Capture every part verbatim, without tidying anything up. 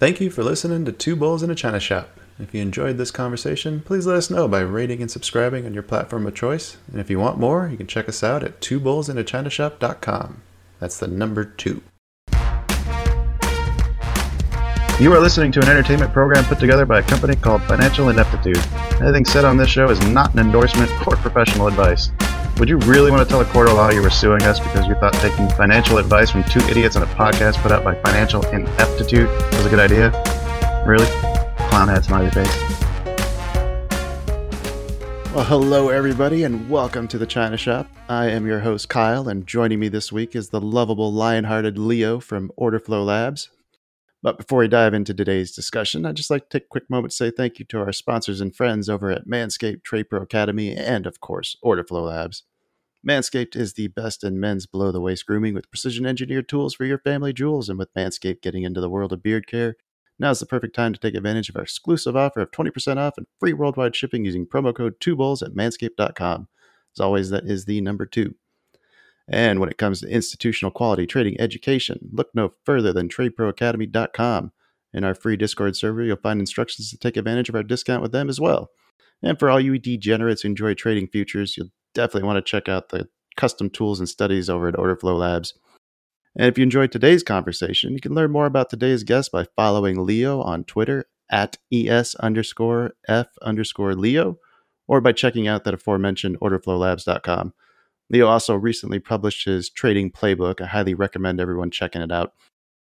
Thank you for listening to Two Bulls in a China Shop. If you enjoyed this conversation, please let us know by rating and subscribing on your platform of choice. And if you want more, you can check us out at two bulls in a china shop dot com. That's the number two. You are listening to an entertainment program put together by a company called Financial Ineptitude. Anything said on this show is not an endorsement or professional advice. Would you really want to tell a court of law you were suing us because you thought taking financial advice from two idiots on a podcast put out by Financial Ineptitude was a good idea? Really? Clown hat smiley face. Well, hello everybody and welcome to the China Shop. I am your host Kyle, and joining me this week is the lovable, lion-hearted Leo from Orderflow Labs. But before we dive into today's discussion, I'd just like to take a quick moment to say thank you to our sponsors and friends over at Manscaped, Trade Pro Academy, and of course, Orderflow Labs. Manscaped is the best in men's below-the-waist grooming with precision-engineered tools for your family jewels, and with Manscaped getting into the world of beard care, now's the perfect time to take advantage of our exclusive offer of twenty percent off and free worldwide shipping using promo code two bulls at manscaped dot com. As always, that is the number two. And when it comes to institutional quality trading education, look no further than trade pro academy dot com. In our free Discord server, you'll find instructions to take advantage of our discount with them as well. And for all you degenerates who enjoy trading futures, you'll definitely want to check out the custom tools and studies over at Orderflow Labs. And if you enjoyed today's conversation, you can learn more about today's guest by following Leo on Twitter at es underscore f underscore Leo, or by checking out that aforementioned orderflow labs dot com. Leo also recently published his trading playbook. I highly recommend everyone checking it out.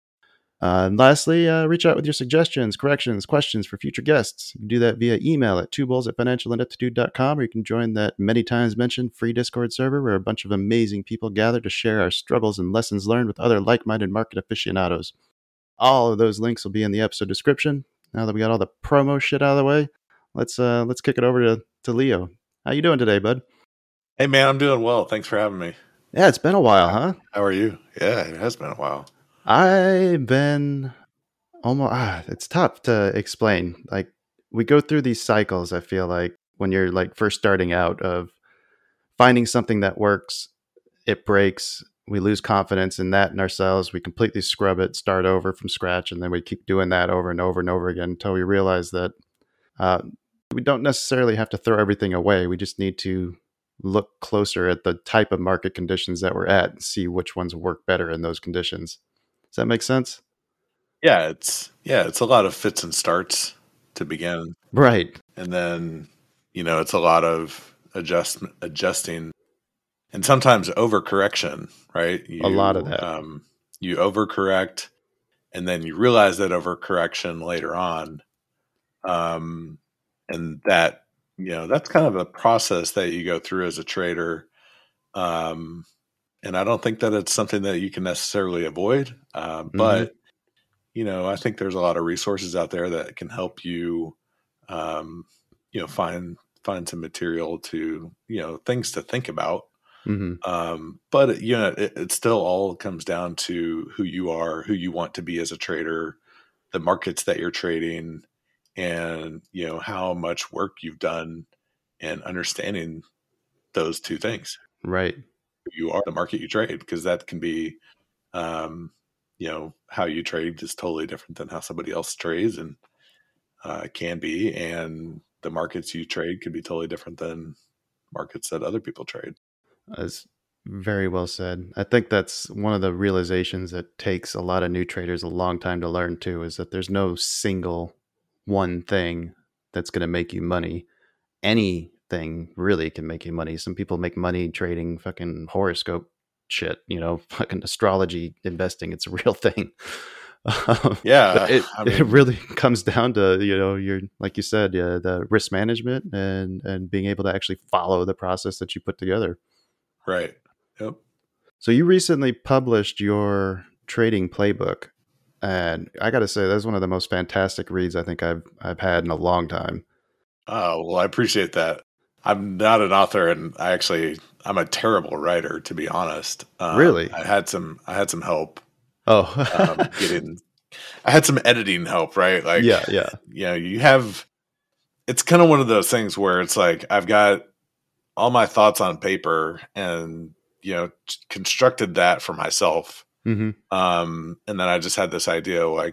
Uh, and lastly, uh, reach out with your suggestions, corrections, questions for future guests. You can do that via email at two bulls at financial ineptitude dot com, or you can join that many times mentioned free Discord server where a bunch of amazing people gather to share our struggles and lessons learned with other like-minded market aficionados. All of those links will be in the episode description. Now that we got all the promo shit out of the way, let's uh, let's kick it over to, to Leo. How you doing today, bud? Hey, man, I'm doing well. Thanks for having me. Yeah, it's been a while, huh? How are you? Yeah, it has been a while. I've been almost, ah, it's tough to explain. Like, we go through these cycles, I feel like, when you're like first starting out, of finding something that works, it breaks, we lose confidence in that in ourselves, we completely scrub it, start over from scratch, and then we keep doing that over and over and over again until we realize that uh, we don't necessarily have to throw everything away. We just need to look closer at the type of market conditions that we're at and see which ones work better in those conditions. Does that make sense? Yeah, it's yeah, it's a lot of fits and starts to begin. Right. And then, you know, it's a lot of adjust adjusting and sometimes overcorrection, right? You, a lot of that. Um, you overcorrect and then you realize that overcorrection later on. Um, and that, you know, that's kind of a process that you go through as a trader. Um, and I don't think that it's something that you can necessarily avoid. Uh, Mm-hmm. But, you know, I think there's a lot of resources out there that can help you, um, you know, find, find some material to, you know, things to think about. Mm-hmm. Um, but, you know, it, it still all comes down to who you are, who you want to be as a trader, the markets that you're trading, and, you know, how much work you've done and understanding those two things. Right. You are the market you trade, because that can be, um, you know, how you trade is totally different than how somebody else trades, and uh, can be. And the markets you trade could be totally different than markets that other people trade. That's very well said. I think that's one of the realizations that takes a lot of new traders a long time to learn too, is that there's no single one thing that's going to make you money. Anything really can make you money. Some people make money trading fucking horoscope shit, you know, fucking astrology investing. It's a real thing. Um, Yeah, it, I mean, it really comes down to, you know, your, like you said, yeah, the risk management and and being able to actually follow the process that you put together. Right. Yep. So you recently published your trading playbook, and I got to say that's one of the most fantastic reads I think I've I've had in a long time. Oh, well, I appreciate that. I'm not an author, and I actually I'm a terrible writer, to be honest. Um, Really? I had some I had some help. Oh, um, getting I had some editing help, right? Like, yeah, yeah, you know, you have. It's kind of one of those things where it's like I've got all my thoughts on paper, and you know, constructed that for myself. mm-hmm. Um, and then I just had this idea, like,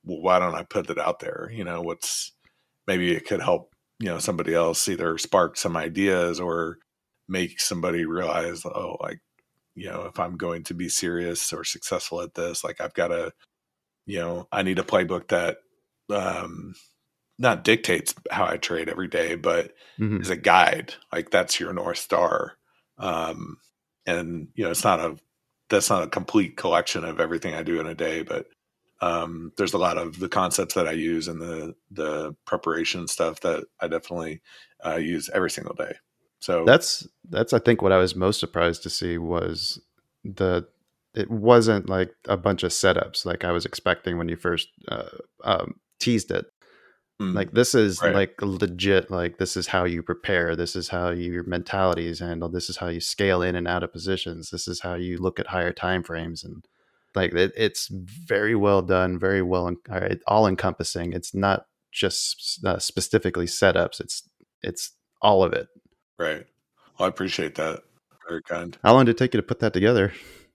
well, why don't I put it out there? You know, what's maybe it could help, you know, somebody else either spark some ideas or make somebody realize, oh, like, you know, if I'm going to be serious or successful at this, like I've got to, you know, I need a playbook that um, not dictates how I trade every day, but Mhm. is a guide. Like that's your North Star. Um, and, you know, it's not a, that's not a complete collection of everything I do in a day, but um, there's a lot of the concepts that I use and the, the preparation stuff that I definitely uh, use every single day. So That's that's I think what I was most surprised to see was the it wasn't like a bunch of setups like I was expecting when you first uh, um, teased it. mm, Like this is right, like legit. Like this is how you prepare. This is how you, your mentality is handled. This is how you scale in and out of positions. This is how you look at higher time frames, and like it, it's very well done, very well, en- all encompassing. It's not just uh, specifically setups. It's it's all of it. right. Well, I appreciate that. Very kind. How long did it take you to put that together?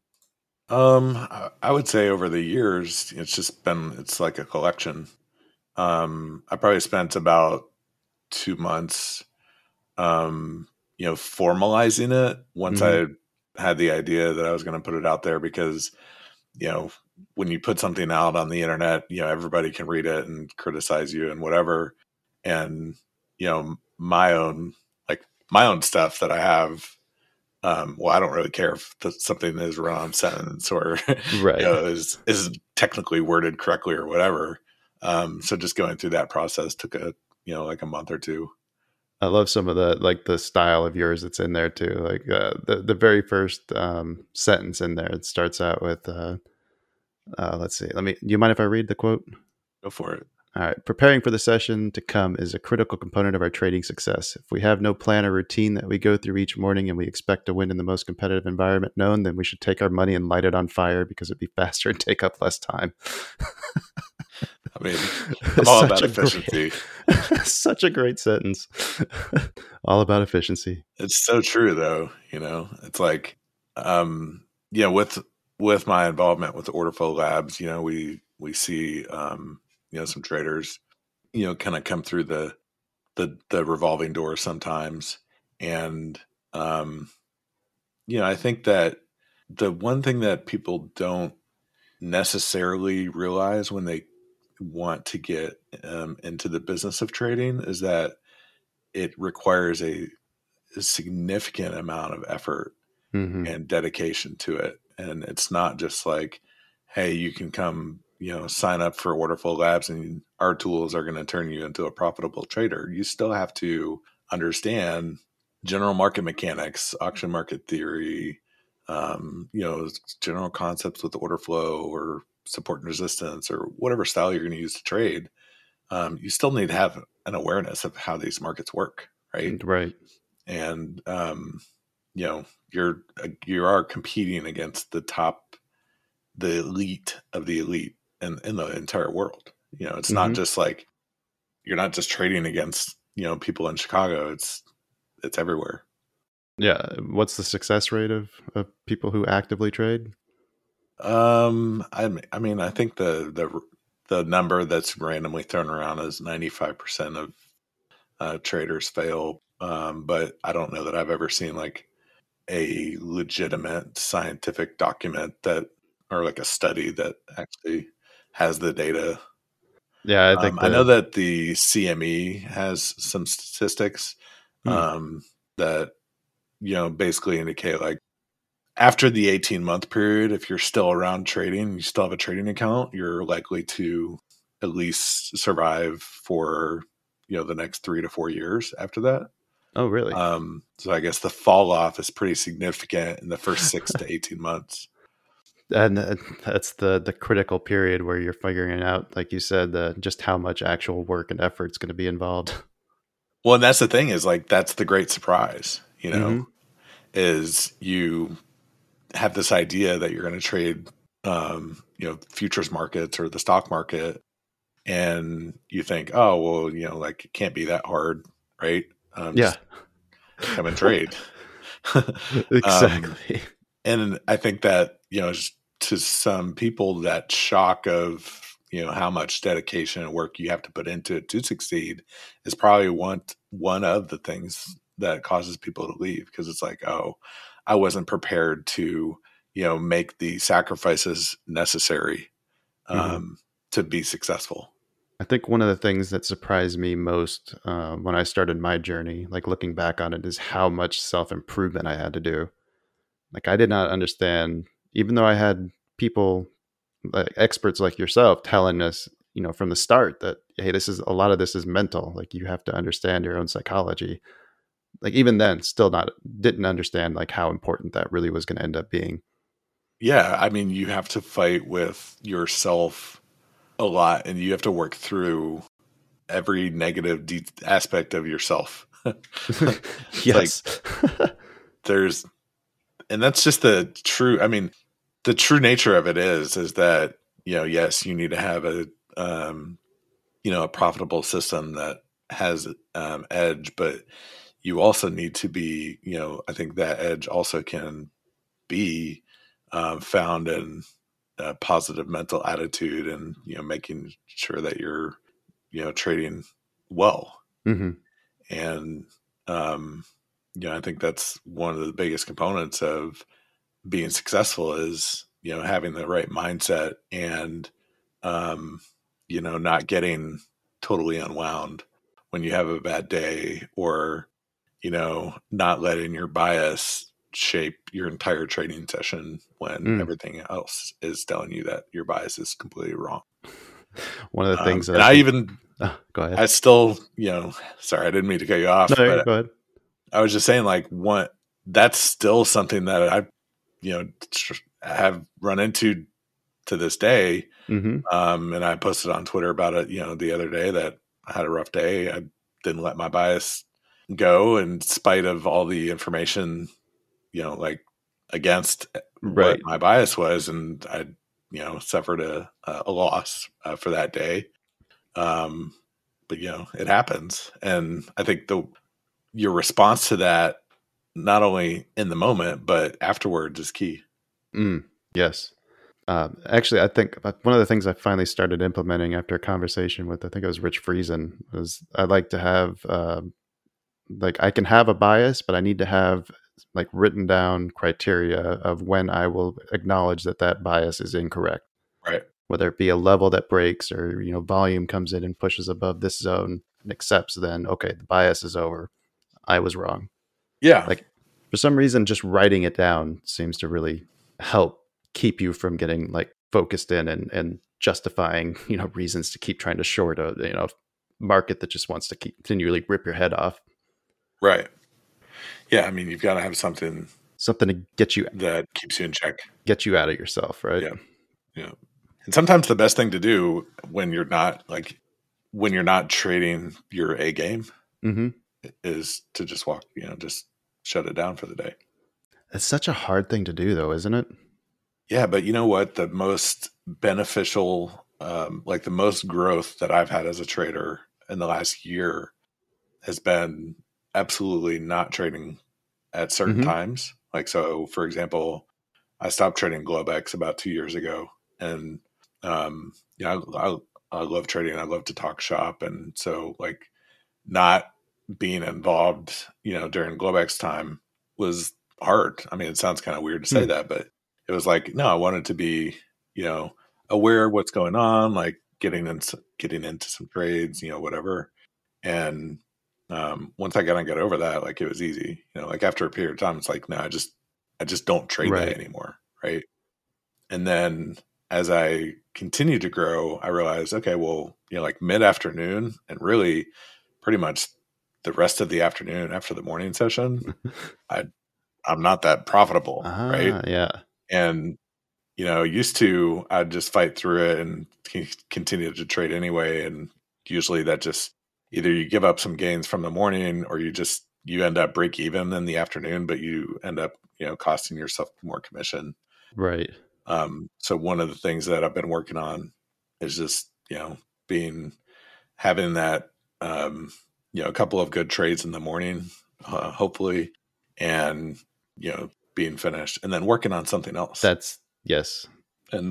Um, I, I would say over the years, it's just been, it's like a collection. Um, I probably spent about two months, um, you know, formalizing it once Hmm. I had the idea that I was going to put it out there because, you know, when you put something out on the internet, you know, everybody can read it and criticize you and whatever. And, you know, my own, like my own stuff that I have, um, well, I don't really care if the, something is a run-on sentence or you Right. know is is technically worded correctly or whatever. Um, so just going through that process took a you know like a month or two. I love some of the like the style of yours that's in there too. Like uh, the the very first um, sentence in there, it starts out with, uh, uh, "Let's see. Let me. Do you mind if I read the quote?" Go for it. All right. Preparing for the session to come is a critical component of our trading success. If we have no plan or routine that we go through each morning and we expect to win in the most competitive environment known, then we should take our money and light it on fire because it'd be faster and take up less time. I mean, I'm all Such about a great, efficiency. such a great sentence. All about efficiency. It's so true though. You know, it's like, um, you know, with with my involvement with Order Flow Labs, you know, we we see um, you know some traders, you know, kind of come through the the the revolving door sometimes, and um, you know, I think that the one thing that people don't necessarily realize when they want to get um, into the business of trading is that it requires a, a significant amount of effort Hmm. and dedication to it. And it's not just like, hey, you can come, you know, sign up for Orderful Labs and our tools are going to turn you into a profitable trader. You still have to understand general market mechanics, auction market theory, um, you know, general concepts with order flow or support and resistance or whatever style you're going to use to trade. Um, you still need to have an awareness of how these markets work, right? Right. And um, you know you're you are competing against the top, the elite of the elite in, in the entire world. You know, it's not Hmm. just like you're not just trading against you know people in Chicago. It's it's everywhere. Yeah. What's the success rate of, of people who actively trade? Um, I I mean, I think the the the number that's randomly thrown around is ninety-five percent of uh, traders fail. Um, but I don't know that I've ever seen like a legitimate scientific document that, or like a study that actually has the data. Yeah, I Um, think I know the. that the C M E has some statistics Hmm. um, that, you know, basically indicate like after the eighteen month period, if you're still around trading, you still have a trading account, you're likely to at least survive for, you know, the next three to four years after that. Oh, really? Um, so I guess the fall off is pretty significant in the first six to eighteen months. And uh, that's the the critical period where you're figuring out, like you said, the just how much actual work and effort is going to be involved. Well, and that's the thing is like that's the great surprise, you know, Hmm. is you have this idea that you're going to trade, um, you know, futures markets or the stock market, and you think, oh, well, you know, like it can't be that hard, right? Um, Yeah. just come and trade. um, Exactly. and I think that you know, to some people, that shock of you know, how much dedication and work you have to put into it to succeed is probably one, one of the things that causes people to leave, because it's like, oh, I wasn't prepared to, you know, make the sacrifices necessary um, mm-hmm. to be successful. I think one of the things that surprised me most uh, when I started my journey, like looking back on it, is how much self-improvement I had to do. Like I did not understand, even though I had people, like experts like yourself, telling us, you know, from the start that, hey, this is a lot of this is mental. Like you have to understand your own psychology. Like even then, still not didn't understand like how important that really was going to end up being. Yeah, I mean, you have to fight with yourself a lot, and you have to work through every negative de- aspect of yourself. Yes. Like, there's, and that's just the true, I mean, the true nature of it is, is that, you know, yes, you need to have a, um, you know, a profitable system that has um, edge, but you also need to be, you know, I think that edge also can be um, found in a positive mental attitude and, you know, making sure that you're, you know, trading well. Mm-hmm. And, um, you know, I think that's one of the biggest components of being successful is, you know, having the right mindset and, um, you know, not getting totally unwound when you have a bad day, or, you know, not letting your bias shape your entire trading session when mm. everything else is telling you that your bias is completely wrong. One of the things um, that and I, I think, even, oh, go ahead. I still, you know, sorry, I didn't mean to cut you off, no, but go ahead. I was just saying, like, what, that's still something that I, you know, have run into to this day. Mm-hmm. Um, and I posted on Twitter about it, you know, the other day, that I had a rough day. I didn't let my bias go in spite of all the information, you know, like against right. what my bias was. And I, you know, suffered a, a loss uh, for that day. Um, but, you know, it happens. And I think the, your response to that, not only in the moment, but afterwards, is key. Mm, yes. Uh, actually, I think one of the things I finally started implementing after a conversation with, I think it was Rich Friesen, was I like to have, uh, like, I can have a bias, but I need to have like written down criteria of when I will acknowledge that that bias is incorrect. Right. Whether it be a level that breaks, or, you know, volume comes in and pushes above this zone and accepts, then, okay, the bias is over. I was wrong. Yeah. Like for some reason, just writing it down seems to really help keep you from getting like focused in and, and justifying, you know, reasons to keep trying to short a, you know, market that just wants to keep continually rip your head off. Right. Yeah. I mean, you've got to have something, something to get you, that keeps you in check, get you out of yourself. Right. Yeah. Yeah. And sometimes the best thing to do when you're not like, when you're not trading your A game, mm-hmm. is to just walk, you know, just shut it down for the day. It's such a hard thing to do though, isn't it? Yeah. But you know what? The most beneficial, um, like the most growth that I've had as a trader in the last year has been absolutely not trading at certain mm-hmm. times. Like, so for example, I stopped trading Globex about two years ago, and, um, you know, I, I, I love trading. I love to talk shop. And so like not being involved, you know, during Globex time was hard. I mean, it sounds kind of weird to say hmm. that, but it was like, no, I wanted to be, you know, aware of what's going on, like getting into, getting into some trades, you know, whatever. And, um, once I got to get over that, like it was easy, you know, like after a period of time, it's like, no, I just, I just don't trade right. that anymore. Right. And then as I continued to grow, I realized, okay, well, you know, like mid afternoon and really pretty much the rest of the afternoon after the morning session, I, I'm not that profitable. Uh-huh, right. Yeah. And, you know, used to, I'd just fight through it and continue to trade anyway. And usually that just, either you give up some gains from the morning, or you just, you end up break even in the afternoon, but you end up, you know, costing yourself more commission. Right. Um, so one of the things that I've been working on is just, you know, being, having that, um, you know, a couple of good trades in the morning, uh, hopefully, and, you know, being finished and then working on something else. That's yes. And not,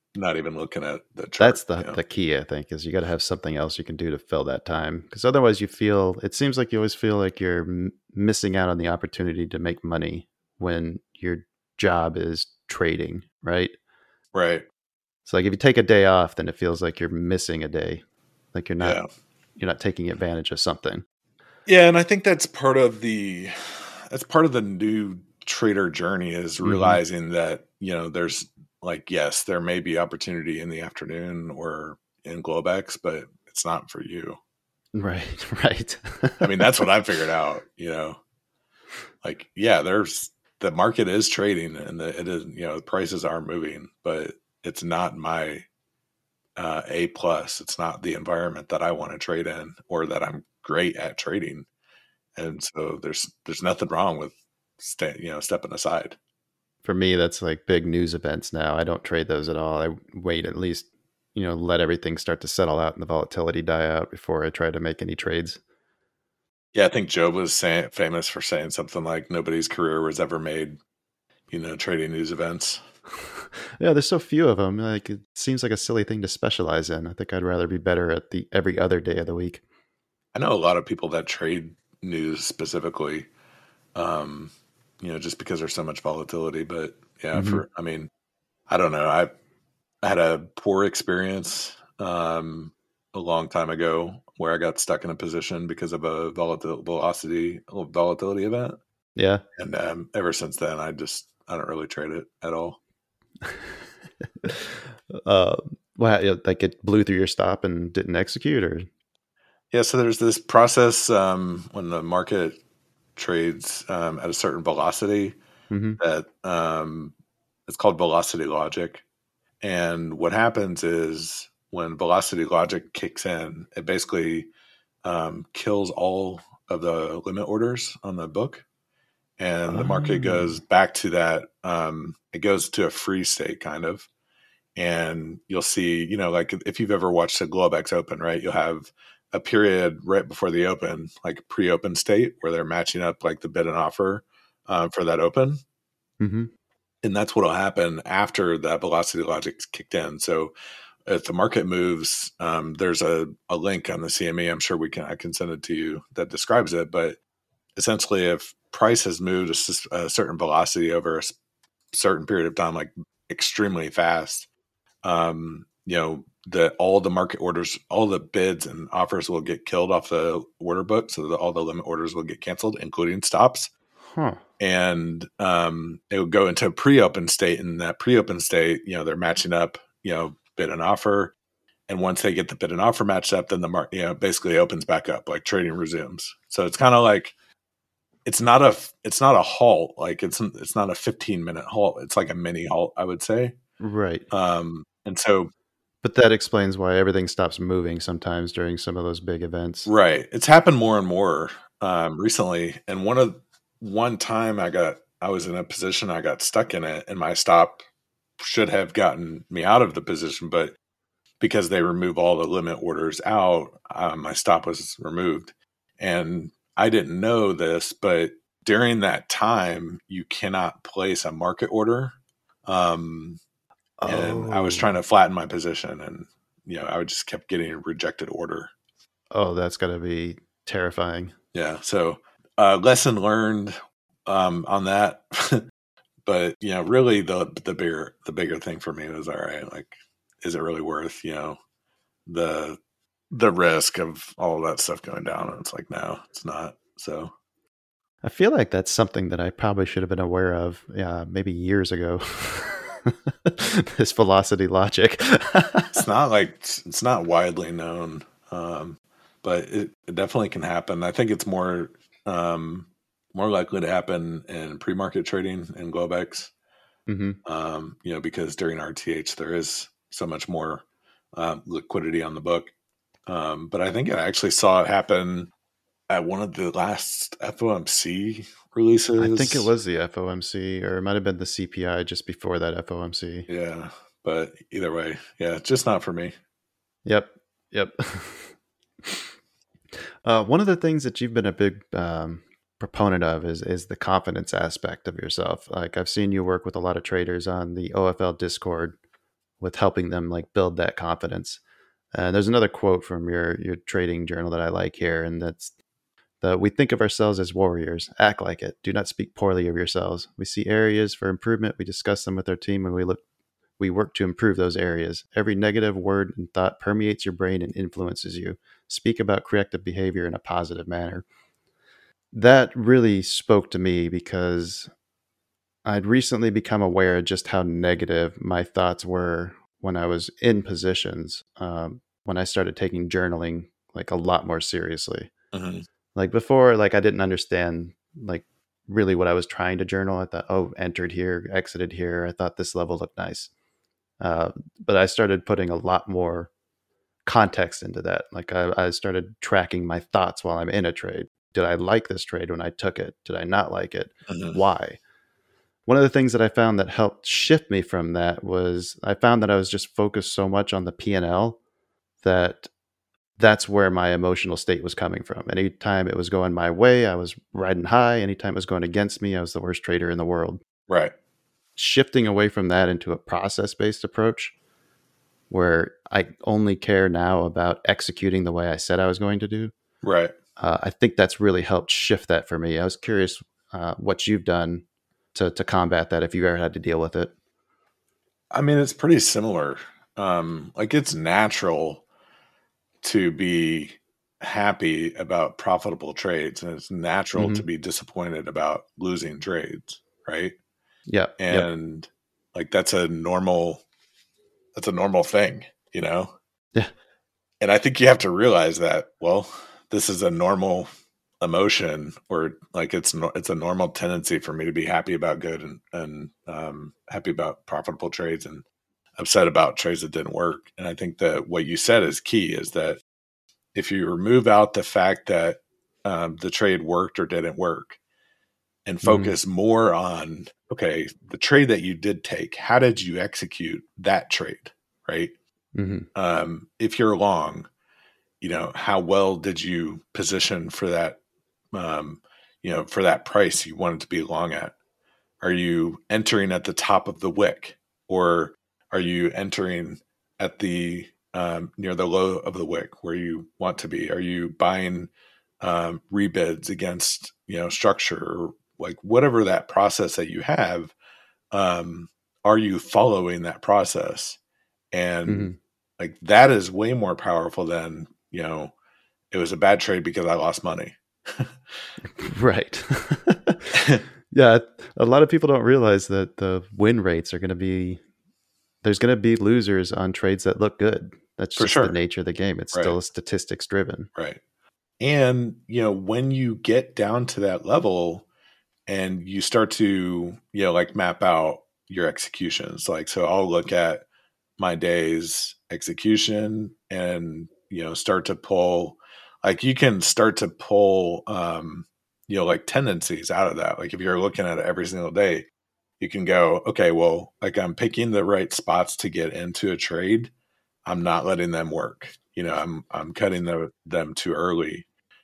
not even looking at the chart. That's the You know? the key, I think, is you got to have something else you can do to fill that time. Because otherwise, you feel it seems like you always feel like you're m- missing out on the opportunity to make money when your job is trading, right? Right. So, like if you take a day off, then it feels like you're missing a day, like you're not Yeah. you're not taking advantage of something. Yeah, and I think that's part of the that's part of the new trader journey is Hmm. realizing that, you know, there's like, yes, there may be opportunity in the afternoon or in Globex, but it's not for you. Right, right. I mean, that's what I figured out, you know. Like, yeah, there's the market is trading and the, it is, you know, the prices are moving, but it's not my uh, A plus. It's not the environment that I want to trade in or that I'm great at trading. And so there's there's nothing wrong with sta you know stepping aside. For me, that's like big news events now. I don't trade those at all. I wait at least, you know, let everything start to settle out and the volatility die out before I try to make any trades. Yeah, I think Job was saying, famous for saying something like nobody's career was ever made, you know, trading news events. Yeah, there's so few of them. Like it seems like a silly thing to specialize in. I think I'd rather be better at the every other day of the week. I know a lot of people that trade news specifically, um, you know, just because there's so much volatility. But yeah, Hmm. for I mean, I don't know. I, I had a poor experience um, a long time ago where I got stuck in a position because of a volatil- velocity volatility event. Yeah. And um, ever since then, I just I don't really trade it at all. uh, well, yeah, like it blew through your stop and didn't execute, or Yeah, so there's this process um, when the market trades um, at a certain velocity hmm that um, it's called velocity logic. And what happens is when velocity logic kicks in, it basically um, kills all of the limit orders on the book, and the market oh. goes back to that. Um, it goes to a free state, kind of. And you'll see, you know, like if you've ever watched a Globex Open, right? You'll have a period right before the open, like pre-open state, where they're matching up like the bid and offer uh, for that open, hmm and that's what'll happen after that velocity logic's kicked in. So if the market moves, um, there's a, a link on the C M E. I'm sure we can I can send it to you that describes it. But essentially, if price has moved a, a certain velocity over a certain period of time, like extremely fast, um, you know, the all the market orders, all the bids and offers will get killed off the order book, so that all the limit orders will get canceled, including stops. Huh. And um, it would go into a pre-open state. And that pre-open state, you know, they're matching up, you know, bid and offer. And once they get the bid and offer matched up, then the market, you know, basically opens back up, like trading resumes. So it's kind of like it's not a it's not a halt, like it's it's not a fifteen minute halt. It's like a mini halt, I would say. Right. Um, and so But that explains why everything stops moving sometimes during some of those big events. right. It's happened more and more um, recently. And one of one time I got I was in a position, I got stuck in it, and my stop should have gotten me out of the position, but because they remove all the limit orders out, um, my stop was removed. And I didn't know this, but during that time, you cannot place a market order. Um, and I was trying Oh. to flatten my position, and you know, I just kept getting a rejected order. Oh, that's got to be terrifying. Yeah. So, uh, lesson learned um, on that. But you know, really, the the bigger the bigger thing for me was, all right, like, is it really worth, you know, the the risk of all of that stuff going down? And it's like, no, it's not. So I feel like that's something that I probably should have been aware of, yeah, maybe years ago. This velocity logic. it's not like it's not widely known, um, but it, it definitely can happen. I think it's more um, more likely to happen in pre-market trading in Globex, hmm um, you know, because during R T H there is so much more uh, liquidity on the book. Um, but I think I actually saw it happen at one of the last F O M C I think it releases. was the F O M C, or it might have been the C P I just before that F O M C. Yeah, but either way, yeah, just not for me. Yep. Yep. Uh, one of the things that you've been a big um, proponent of is is the confidence aspect of yourself. Like I've seen you work with a lot of traders on the O F L Discord, with helping them like build that confidence. And there's another quote from your your trading journal that I like here, and that's that we think of ourselves as warriors. Act like it. Do not speak poorly of yourselves. We see areas for improvement. We discuss them with our team, and we look we work to improve those areas. Every negative word and thought permeates your brain and influences you. Speak about corrective behavior in a positive manner. That really spoke to me because I'd recently become aware of just how negative my thoughts were when I was in positions. Um, when I started taking journaling like a lot more seriously. Mm-hmm. Like before, like I didn't understand like really what I was trying to journal. I thought, oh, entered here, exited here. I thought this level looked nice. Uh, but I started putting a lot more context into that. Like I, I started tracking my thoughts while I'm in a trade. Did I like this trade when I took it? Did I not like it? Mm-hmm. Why? One of the things that I found that helped shift me from that was I found that I was just focused so much on the P and L that that's where my emotional state was coming from. Anytime it was going my way, I was riding high. Anytime it was going against me, I was the worst trader in the world. Right. Shifting away from that into a process-based approach where I only care now about executing the way I said I was going to do. Right. Uh, I think that's really helped shift that for me. I was curious uh, what you've done to to combat that if you've ever had to deal with it. I mean, it's pretty similar. Um, like it's natural to be happy about profitable trades, and it's natural Mm-hmm. to be disappointed about losing trades, right? Yep. Yep. And like that's a normal that's a normal thing, you know? Yeah. And I think you have to realize that, well, this is a normal emotion, or like it's no, it's a normal tendency for me to be happy about good and and um, happy about profitable trades and upset about trades that didn't work. And I think that what you said is key, is that if you remove out the fact that um, the trade worked or didn't work and focus mm-hmm. more on, okay, the trade that you did take, how did you execute that trade, right? Mm-hmm. Um, if you're long, you know, how well did you position for that, um, you know, for that price you wanted to be long at? Are you entering at the top of the wick, or are you entering at the um, near the low of the wick where you want to be? Are you buying um, rebids against, you know, structure, or like whatever that process that you have? Um, are you following that process? And mm-hmm. like that is way more powerful than, you know, it was a bad trade because I lost money. Right. Yeah, a lot of people don't realize that the win rates are going to be, there's going to be losers on trades that look good. That's For just sure. the nature of the game. It's right. still statistics driven. Right. And, you know, when you get down to that level and you start to, you know, like map out your executions, like, so I'll look at my day's execution and, you know, start to pull, like you can start to pull, um, you know, like tendencies out of that. Like if you're looking at it every single day, you can go, okay, well, like I'm picking the right spots to get into a trade. I'm not letting them work. You know, I'm, I'm cutting the, them too early.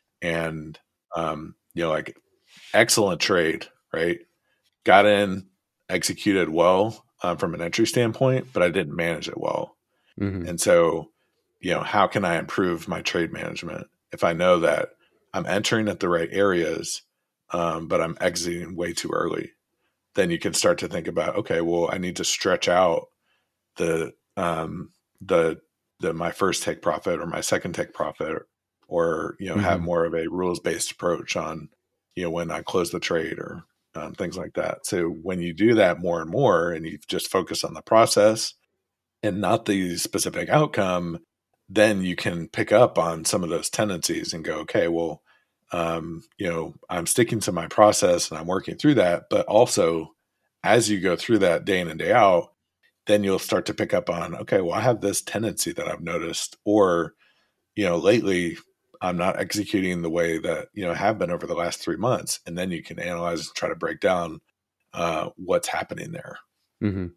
And, um, you know, like excellent trade, right? Got in, executed well um, from an entry standpoint, but I didn't manage it well. Mm-hmm. And so, you know, how can I improve my trade management if I know that I'm entering at the right areas, um, but I'm exiting way too early? Then you can start to think about, okay, well, I need to stretch out the um, the the my first take profit or my second take profit, or, or you know, mm-hmm. have more of a rules based approach on, you know, when I close the trade, or um, things like that. So when you do that more and more, and you just focus on the process and not the specific outcome, then you can pick up on some of those tendencies and go, okay, well, um, you know, I'm sticking to my process and I'm working through that. But also, as you go through that day in and day out, then you'll start to pick up on, okay, well, I have this tendency that I've noticed, or, you know, lately I'm not executing the way that, you know, I have been over the last three months. And then you can analyze and try to break down uh, what's happening there. Mm-hmm.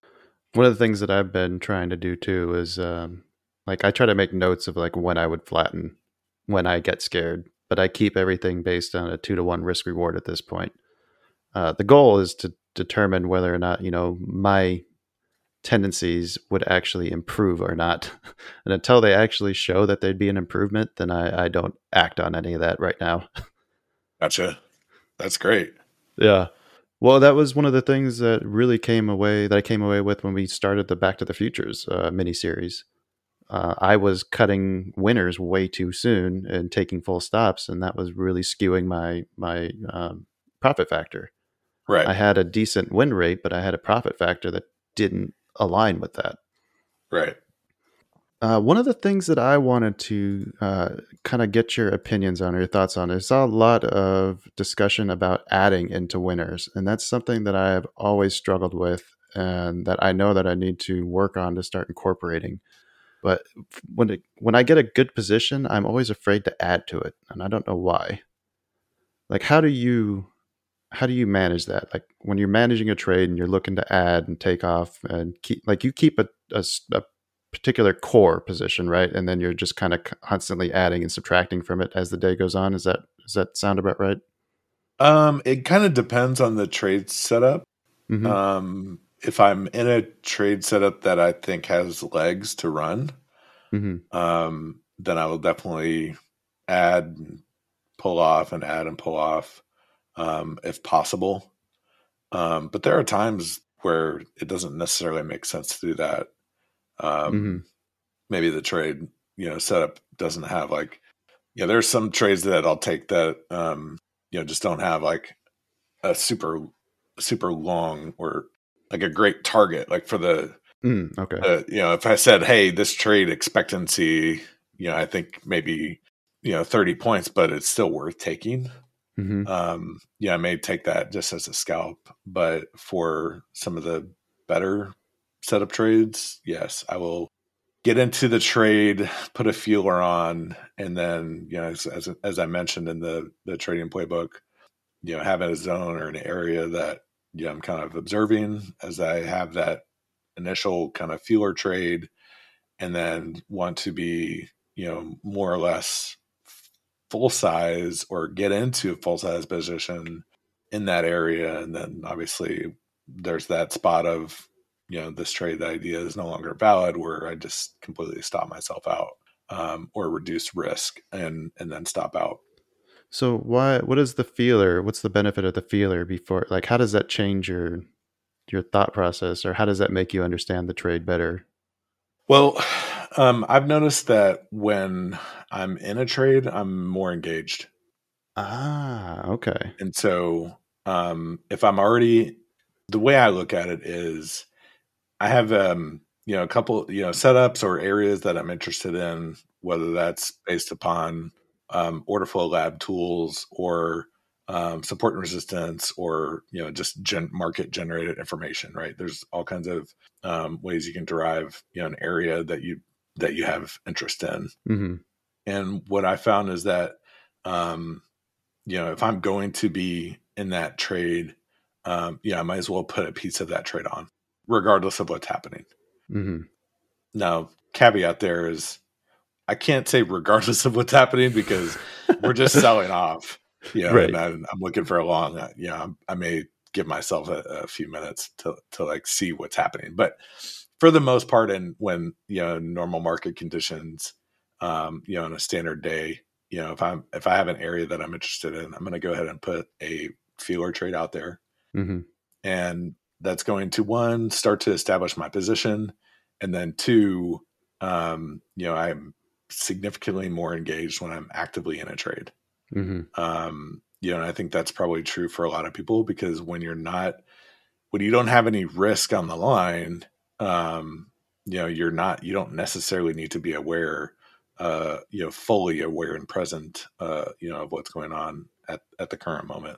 One of the things that I've been trying to do too is um, like I try to make notes of like when I would flatten, when I get scared, but I keep everything based on a two to one risk reward at this point. Uh, the goal is to determine whether or not, you know, my tendencies would actually improve or not. And until they actually show that there'd be an improvement, then I, I don't act on any of that right now. Gotcha. That's great. Yeah. Well, that was one of the things that really came away that I came away with when we started the Back to the Futures uh, miniseries. Uh, I was cutting winners way too soon and taking full stops, and that was really skewing my my um, profit factor. Right. I had a decent win rate, but I had a profit factor that didn't align with that. Right. Uh, one of the things that I wanted to uh, kind of get your opinions on or your thoughts on is a lot of discussion about adding into winners. And that's something that I have always struggled with and that I know that I need to work on to start incorporating. But when it, when I get a good position, I'm always afraid to add to it. And I don't know why. Like, how do you how do you manage that? Like when you're managing a trade and you're looking to add and take off and keep, like you keep a, a s- a particular core position, right? And then you're just kind of constantly adding and subtracting from it as the day goes on. Is that, does that sound about right? Um, it kind of depends on the trade setup. Mm-hmm. Um, if I'm in a trade setup that I think has legs to run, Mm-hmm. um, then I will definitely add and pull off and add and pull off, um, if possible. Um, but there are times where it doesn't necessarily make sense to do that. Mm-hmm. Um, maybe the trade, you know, setup doesn't have like, yeah, there's some trades that I'll take that, um, you know, just don't have like a super, super long or like a great target. Like for the, Mm, okay. uh, you know, if I said, hey, this trade expectancy, you know, I think maybe, you know, thirty points, but it's still worth taking. Mm-hmm. Um, yeah, I may take that just as a scalp, but for some of the better setup trades, yes, I will get into the trade, put a feeler on, and then, you know, as as, as I mentioned in the the trading playbook, you know, have a zone or an area that, you know, I'm kind of observing as I have that initial kind of feeler trade, and then want to be, you know, more or less full size or get into a full size position in that area. And then obviously there's that spot of, you know, this trade idea is no longer valid where I just completely stop myself out, um, or reduce risk and, and then stop out. So why, what is the feeler? What's the benefit of the feeler before, like, how does that change your, your thought process or how does that make you understand the trade better? Well, um, I've noticed that when I'm in a trade, I'm more engaged. Ah, okay. And so, um, if I'm already, the way I look at it is I have, um, you know, a couple, you know, setups or areas that I'm interested in, whether that's based upon, um, order flow lab tools or, um, support and resistance or, you know, just gen- market generated information, right? There's all kinds of, um, ways you can derive, you know, an area that you, that you have interest in. Mm-hmm. And what I found is that, um, you know, if I'm going to be in that trade, um, yeah, I might as well put a piece of that trade on, regardless of what's happening. Mm-hmm. Now, caveat there is I can't say regardless of what's happening because we're just selling off, you know, and Right. I'm, I'm looking for a long, uh, you know, I may give myself a, a few minutes to, to like see what's happening. But for the most part, and when, you know, normal market conditions, um, you know, on a standard day, you know, if I'm, if I have an area that I'm interested in, I'm going to go ahead and put a feeler trade out there. Mm-hmm. And that's going to one, start to establish my position. And then two, um, you know, I'm significantly more engaged when I'm actively in a trade. Mm-hmm. Um, you know, and I think that's probably true for a lot of people because when you're not, when you don't have any risk on the line, um, you know, you're not, you don't necessarily need to be aware, uh, you know, fully aware and present, uh, you know, of what's going on at, at the current moment.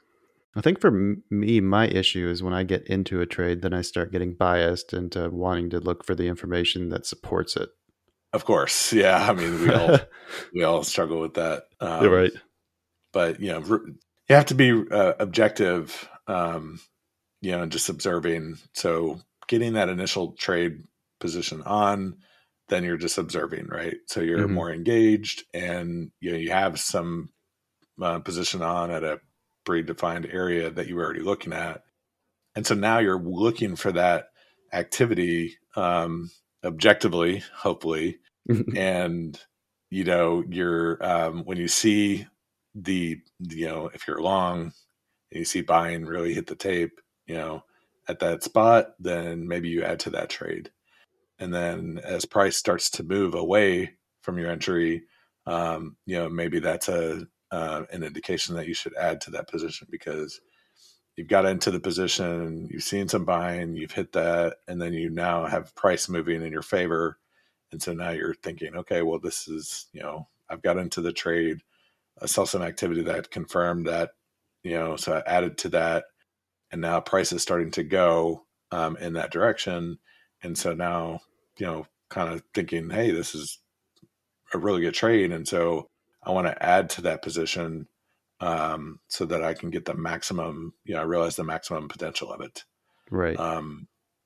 I think for m- me, my issue is when I get into a trade, then I start getting biased into wanting to look for the information that supports it. Of course. Yeah. I mean, we all, we all struggle with that. You're Um, right. but you know, you have to be uh, objective, um, you know, just observing. So getting that initial trade position on, then you're just observing, right? So you're Mm-hmm. more engaged, and you know you have some uh, position on at a predefined area that you were already looking at, and so now you're looking for that activity um, objectively, hopefully, and you know, you're um, when you see the you know if you're long and you see buying really hit the tape, you know, at that spot, then maybe you add to that trade. And then as price starts to move away from your entry, um, you know, maybe that's a uh, an indication that you should add to that position because you've got into the position, you've seen some buying, you've hit that, and then you now have price moving in your favor. And so now you're thinking, okay, well, this is, you know, I've got into the trade. I saw some activity that confirmed that, you know, so I added to that. And now price is starting to go um, in that direction. And so now, you know, kind of thinking, hey, this is a really good trade. And so I want to add to that position um, so that I can get the maximum, you know, I realize the maximum potential of it. Right. Um,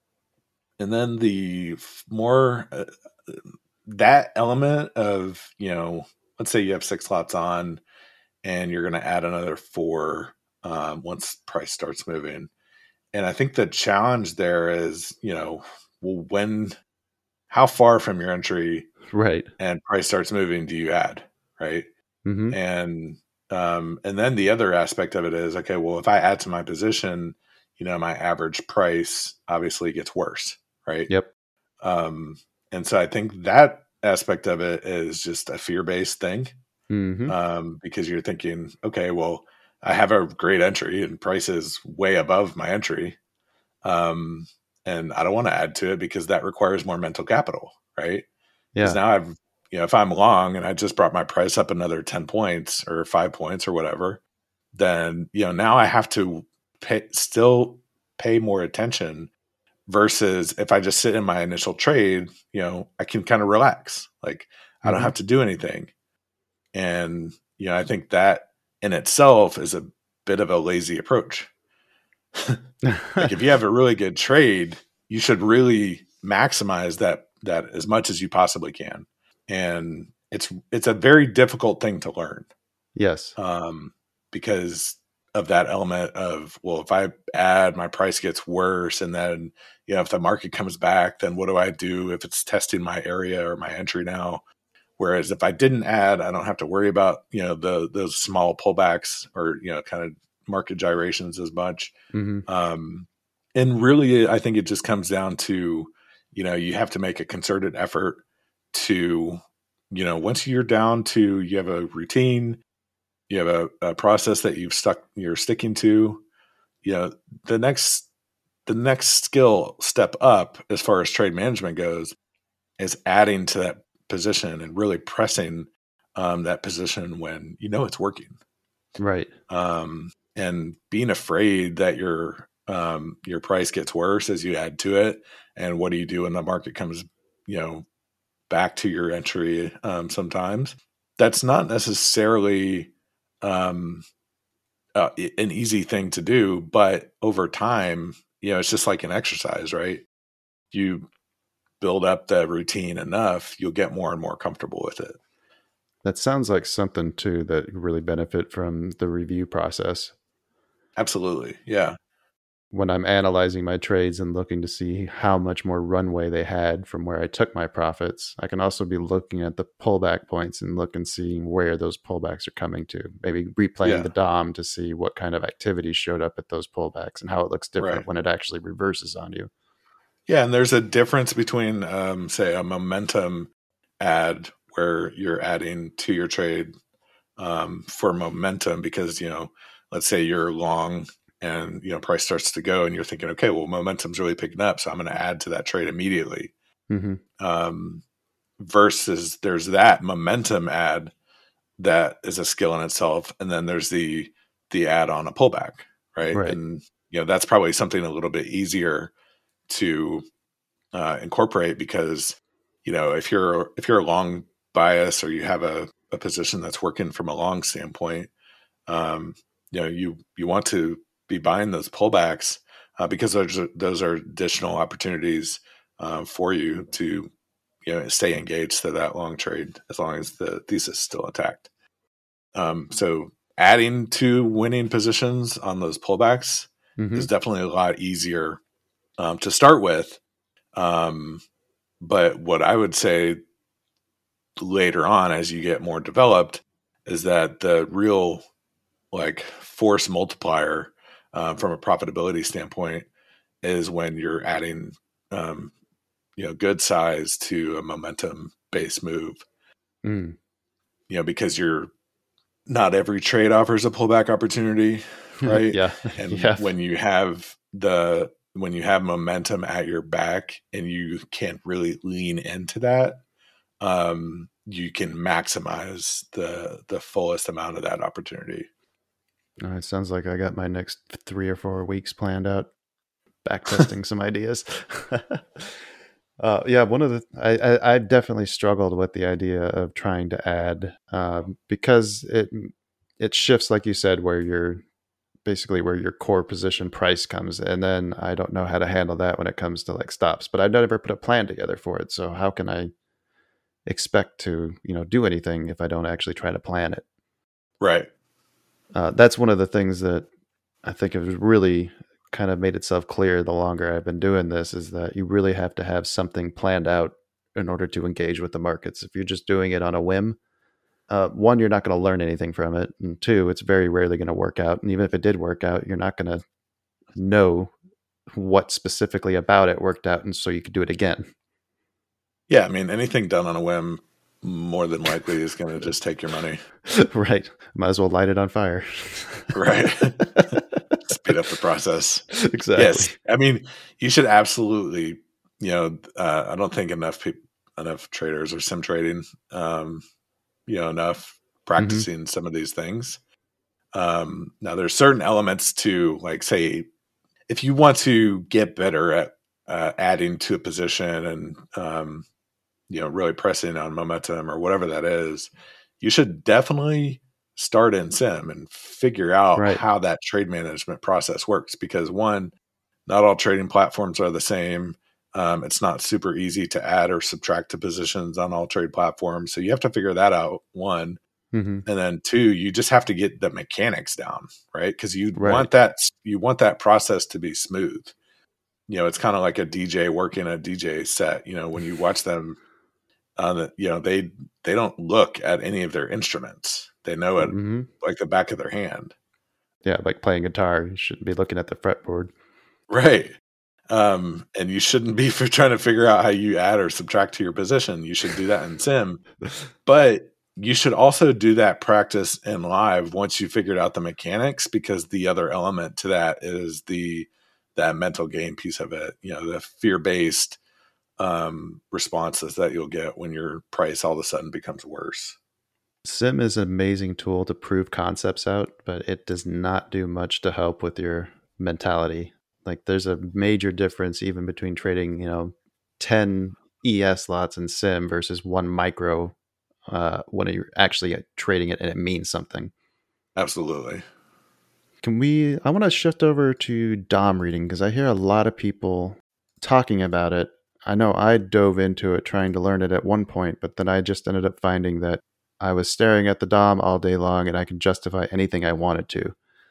and then the f- more, uh, that element of, you know, let's say you have six lots on and you're going to add another four um, once price starts moving. And I think the challenge there is, you know, well, when, how far from your entry Right. and price starts moving do you add, right? Mm-hmm. And um, and then the other aspect of it is, okay, well, if I add to my position, you know, my average price obviously gets worse, right? Yep. Um, and so I think that aspect of it is just a fear-based thing Mm-hmm. um, because you're thinking, okay, well, I have a great entry and price is way above my entry. Um, and I don't want to add to it because that requires more mental capital, right? Because Yeah. now I've, you know, if I'm long and I just brought my price up another ten points or five points or whatever, then, you know, now I have to pay, still pay more attention versus if I just sit in my initial trade, you know, I can kind of relax. Like I don't Mm-hmm. have to do anything. And, you know, I think that in itself is a bit of a lazy approach. Like if you have a really good trade, you should really maximize that that as much as you possibly can. And it's it's a very difficult thing to learn Yes. um, because of that element of, well, if I add, my price gets worse, and then you know if the market comes back, then what do I do if it's testing my area or my entry now? Whereas if I didn't add, I don't have to worry about you know the those small pullbacks or you know kind of market gyrations as much. Mm-hmm. Um, and really, I think it just comes down to, you know, you have to make a concerted effort to, you know, once you're down to, you have a routine, you have a, a process that you've stuck, you're sticking to, you know, the next, the next skill step up as far as trade management goes is adding to that position and really pressing um, that position when you know it's working. Right. Um, and being afraid that your um, your price gets worse as you add to it. And what do you do when the market comes, you know, back to your entry? Um, sometimes that's not necessarily um, uh, an easy thing to do, but over time, you know, it's just like an exercise, right? You build up the routine enough, you'll get more and more comfortable with it. That sounds like something too that could really benefit from the review process. Absolutely, yeah, When I'm analyzing my trades and looking to see how much more runway they had from where I took my profits, I can also be looking at the pullback points and look and seeing where those pullbacks are coming to. Maybe replaying yeah, the D O M to see what kind of activity showed up at those pullbacks and how it looks different right. when it actually reverses on you. Yeah, and there's a difference between, um, say, a momentum add where you're adding to your trade um, for momentum because, you know, let's say you're long and, you know, price starts to go and you're thinking, okay, well, momentum's really picking up, so I'm going to add to that trade immediately. Mm-hmm. Um, versus there's that momentum add that is a skill in itself, and then there's the the add on a pullback, right? Right. And you know that's probably something a little bit easier to uh, incorporate because you know if you're if you're a long bias or you have a, a position that's working from a long standpoint, um, you know you you want to be buying those pullbacks uh, because those are, those are additional opportunities um, for you to you know stay engaged to that long trade as long as the thesis is still intact. Um, so adding to winning positions on those pullbacks Mm-hmm. is definitely a lot easier um, to start with Um, but what I would say later on, as you get more developed, is that the real like force multiplier uh, from a profitability standpoint is when you're adding, um, you know, good size to a momentum based move. Mm. You know, because you're not every trade offers a pullback opportunity, right? Yeah. And Yeah. when you have the when you have momentum at your back and you can't really lean into that, um, you can maximize the the fullest amount of that opportunity. Uh, it sounds like I got my next three or four weeks planned out, back testing some ideas. uh, yeah, one of the I, I I definitely struggled with the idea of trying to add um, because it it shifts, like you said, where you're basically where your core position price comes, and then I don't know how to handle that when it comes to like stops. But I've never put a plan together for it, so how can I expect to you know do anything if I don't actually try to plan it? Right. Uh, that's one of the things that I think has really kind of made itself clear the longer I've been doing this is that you really have to have something planned out in order to engage with the markets. If you're just doing it on a whim, uh, one, you're not going to learn anything from it. And two, it's very rarely going to work out. And even if it did work out, you're not going to know what specifically about it worked out. And so you could do it again. Yeah. I mean, anything done on a whim more than likely is going to just take your money. Right. Might as well light it on fire. Right. Speed up the process. Exactly. Yes. I mean, you should absolutely, you know, uh, I don't think enough people, enough traders are sim trading, um, you know, enough practicing mm-hmm. some of these things. Um, now there's certain elements to like, say, if you want to get better at uh, adding to a position and, um, you know, really pressing on momentum or whatever that is, you should definitely start in sim and figure out right. how that trade management process works. Because one, not all trading platforms are the same. Um, it's not super easy to add or subtract to positions on all trade platforms. So you have to figure that out, one. Mm-hmm. And then two, you just have to get the mechanics down, right? Because you right. want that, you want that process to be smooth. You know, it's kind of like a D J working a D J set. You know, when you watch them, uh, you know, they they don't look at any of their instruments. They know it mm-hmm. like the back of their hand. Yeah, like playing guitar, you shouldn't be looking at the fretboard. Right. Um, and you shouldn't be for trying to figure out how you add or subtract to your position. You should do that in sim. But you should also do that practice in live once you figured out the mechanics, because the other element to that is the that mental game piece of it. You know, the fear-based um, responses that you'll get when your price all of a sudden becomes worse. Sim is an amazing tool to prove concepts out, but it does not do much to help with your mentality. Like there's a major difference even between trading, you know, ten E S lots in sim versus one micro uh, when you're actually trading it and it means something. Absolutely. Can we, I want to shift over to D O M reading because I hear a lot of people talking about it. I know I dove into it trying to learn it at one point, but then I just ended up finding that I was staring at the D O M all day long and I could justify anything I wanted to.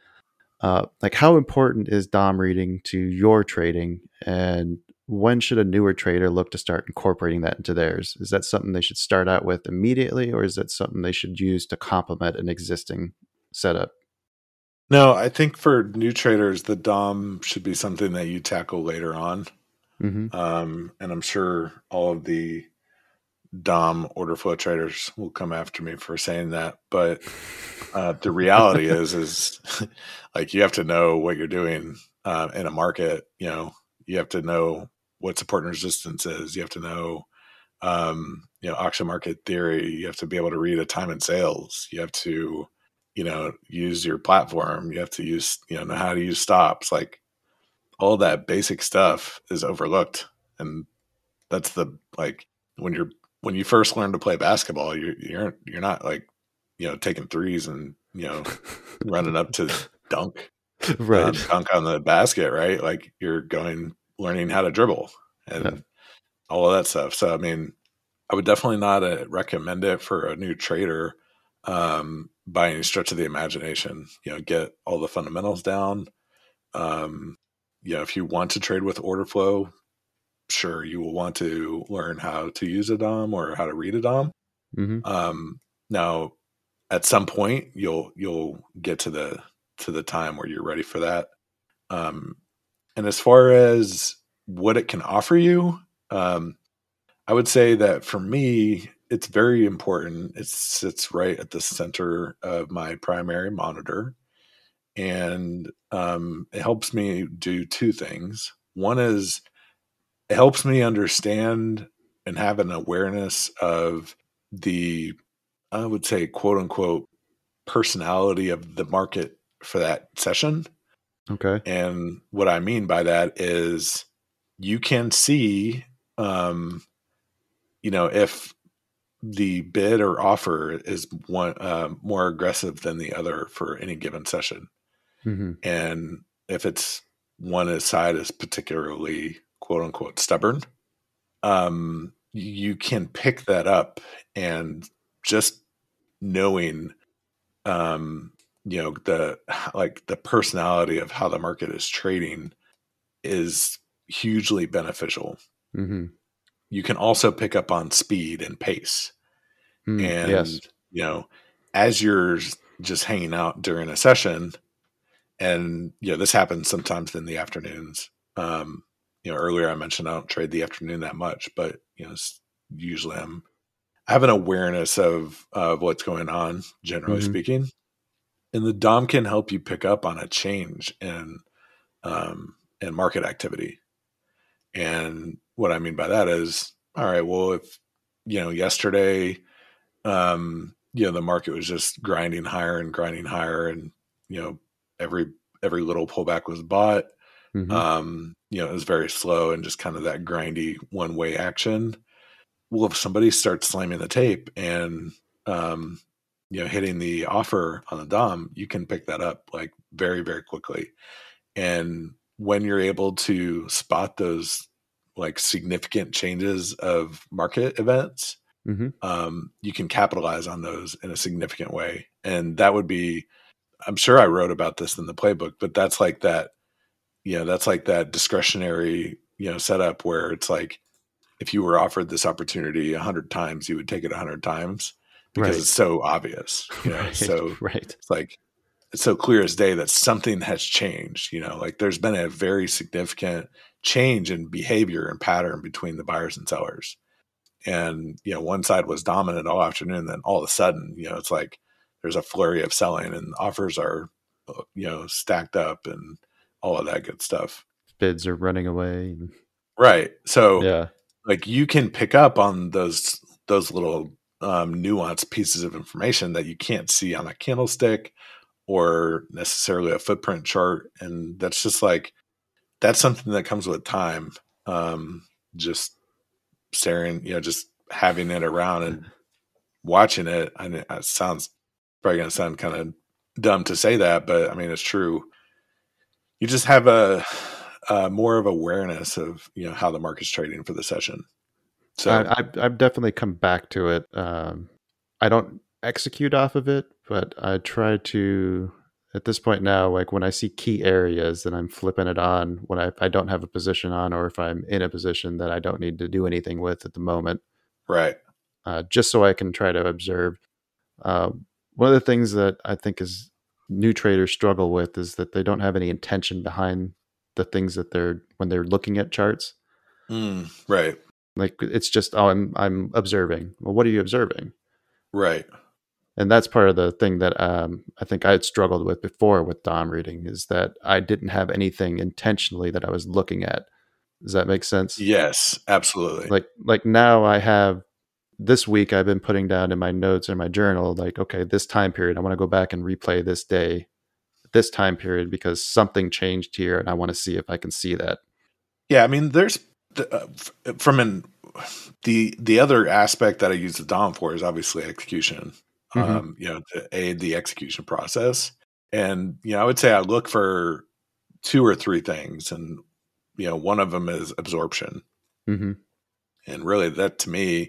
Uh, like how important is D O M reading to your trading, and when should a newer trader look to start incorporating that into theirs? Is that something they should start out with immediately, or is that something they should use to complement an existing setup? No, I think for new traders, the D O M should be something that you tackle later on. Mm-hmm. Um, and I'm sure all of the D O M order flow traders will come after me for saying that. But uh, the reality is, is like you have to know what you're doing uh, in a market. You know, you have to know what support and resistance is. You have to know, um, you know, auction market theory. You have to be able to read a time and sales. You have to, you know, use your platform. You have to use, you know, know how to use stops. Like all that basic stuff is overlooked. And that's the, like, when you're, when you first learn to play basketball, you're, you're, you're not like, you know, taking threes and, you know, running up to dunk, right. um, dunk on the basket, right? Like you're going, learning how to dribble and yeah. all of that stuff. So, I mean, I would definitely not uh, recommend it for a new trader um, by any stretch of the imagination. You know, get all the fundamentals down. Um, you know, if you want to trade with order flow, sure you will want to learn how to use a DOM or how to read a DOM. Mm-hmm. Um, now, at some point, you'll you'll get to the to the time where you're ready for that. Um, and as far as what it can offer you, um, I would say that for me, it's very important. It sits right at the center of my primary monitor, and um, it helps me do two things. One is it helps me understand and have an awareness of the, I would say, quote unquote, personality of the market for that session. Okay. And what I mean by that is you can see, um, you know, if the bid or offer is one uh, more aggressive than the other for any given session. Mm-hmm. And if it's one side is particularly quote unquote stubborn, um, you can pick that up, and just knowing, um, you know, the like the personality of how the market is trading is hugely beneficial. Mm-hmm. You can also pick up on speed and pace. Mm, yes. And, you know, as you're just hanging out during a session, and, you know, this happens sometimes in the afternoons. Um, you know, earlier I mentioned I don't trade the afternoon that much, but, you know, usually I'm, I have an awareness of, of what's going on, generally Mm-hmm. speaking. And the DOM can help you pick up on a change in, um, in market activity. And what I mean by that is, all right, well, if, you know, yesterday, um, you know, the market was just grinding higher and grinding higher, and, you know, every, every little pullback was bought. Mm-hmm. Um, you know, it was very slow and just kind of that grindy one way action. Well, if somebody starts slamming the tape and, um, you know, hitting the offer on the DOM, you can pick that up like very, very quickly. And when you're able to spot those like significant changes of market events, Mm-hmm. um, you can capitalize on those in a significant way. And that would be, I'm sure I wrote about this in the playbook, but that's like that, you know, that's like that discretionary, you know, setup where it's like, if you were offered this opportunity a hundred times, you would take it a hundred times because Right. it's so obvious, you know, Right. so Right. it's like, it's so clear as day that something has changed, you know, like there's been a very significant change in behavior and pattern between the buyers and sellers. And, you know, one side was dominant all afternoon. Then all of a sudden, you know, it's like there's a flurry of selling and offers are, uh, you know, stacked up and all of that good stuff. Bids are running away. Right. So Yeah. like you can pick up on those, those little um, nuanced pieces of information that you can't see on a candlestick or necessarily a footprint chart. And that's just like, that's something that comes with time. Um, just staring, you know, just having it around and watching it. I mean, it sounds probably going to sound kind of dumb to say that, but I mean, it's true. You just have a, a more of awareness of, you know, how the market's trading for the session. I, So, I've, I've definitely come back to it. Um, I don't execute off of it, but I try to, at this point now, like when I see key areas, then I'm flipping it on when I, I don't have a position on, or if I'm in a position that I don't need to do anything with at the moment, right. uh, just so I can try to observe. Uh, one of the things that I think is new traders struggle with is that they don't have any intention behind the things that they're when they're looking at charts. Mm, right. Like it's just, oh, I'm I'm observing. Well, what are you observing? Right. And that's part of the thing that um, I think I had struggled with before with DOM reading is that I didn't have anything intentionally that I was looking at. Does that make sense? Yes, absolutely. Like like now I have this week I've been putting down in my notes or my journal like, okay, this time period I want to go back and replay this day, this time period because something changed here and I want to see if I can see that. Yeah. I mean, there's the, uh, f- from an, the, the other aspect that I use the DOM for is obviously execution, Mm-hmm. um, you know, to aid the execution process. And, you know, I would say I look for two or three things. And, you know, one of them is absorption. Mm-hmm. And really that to me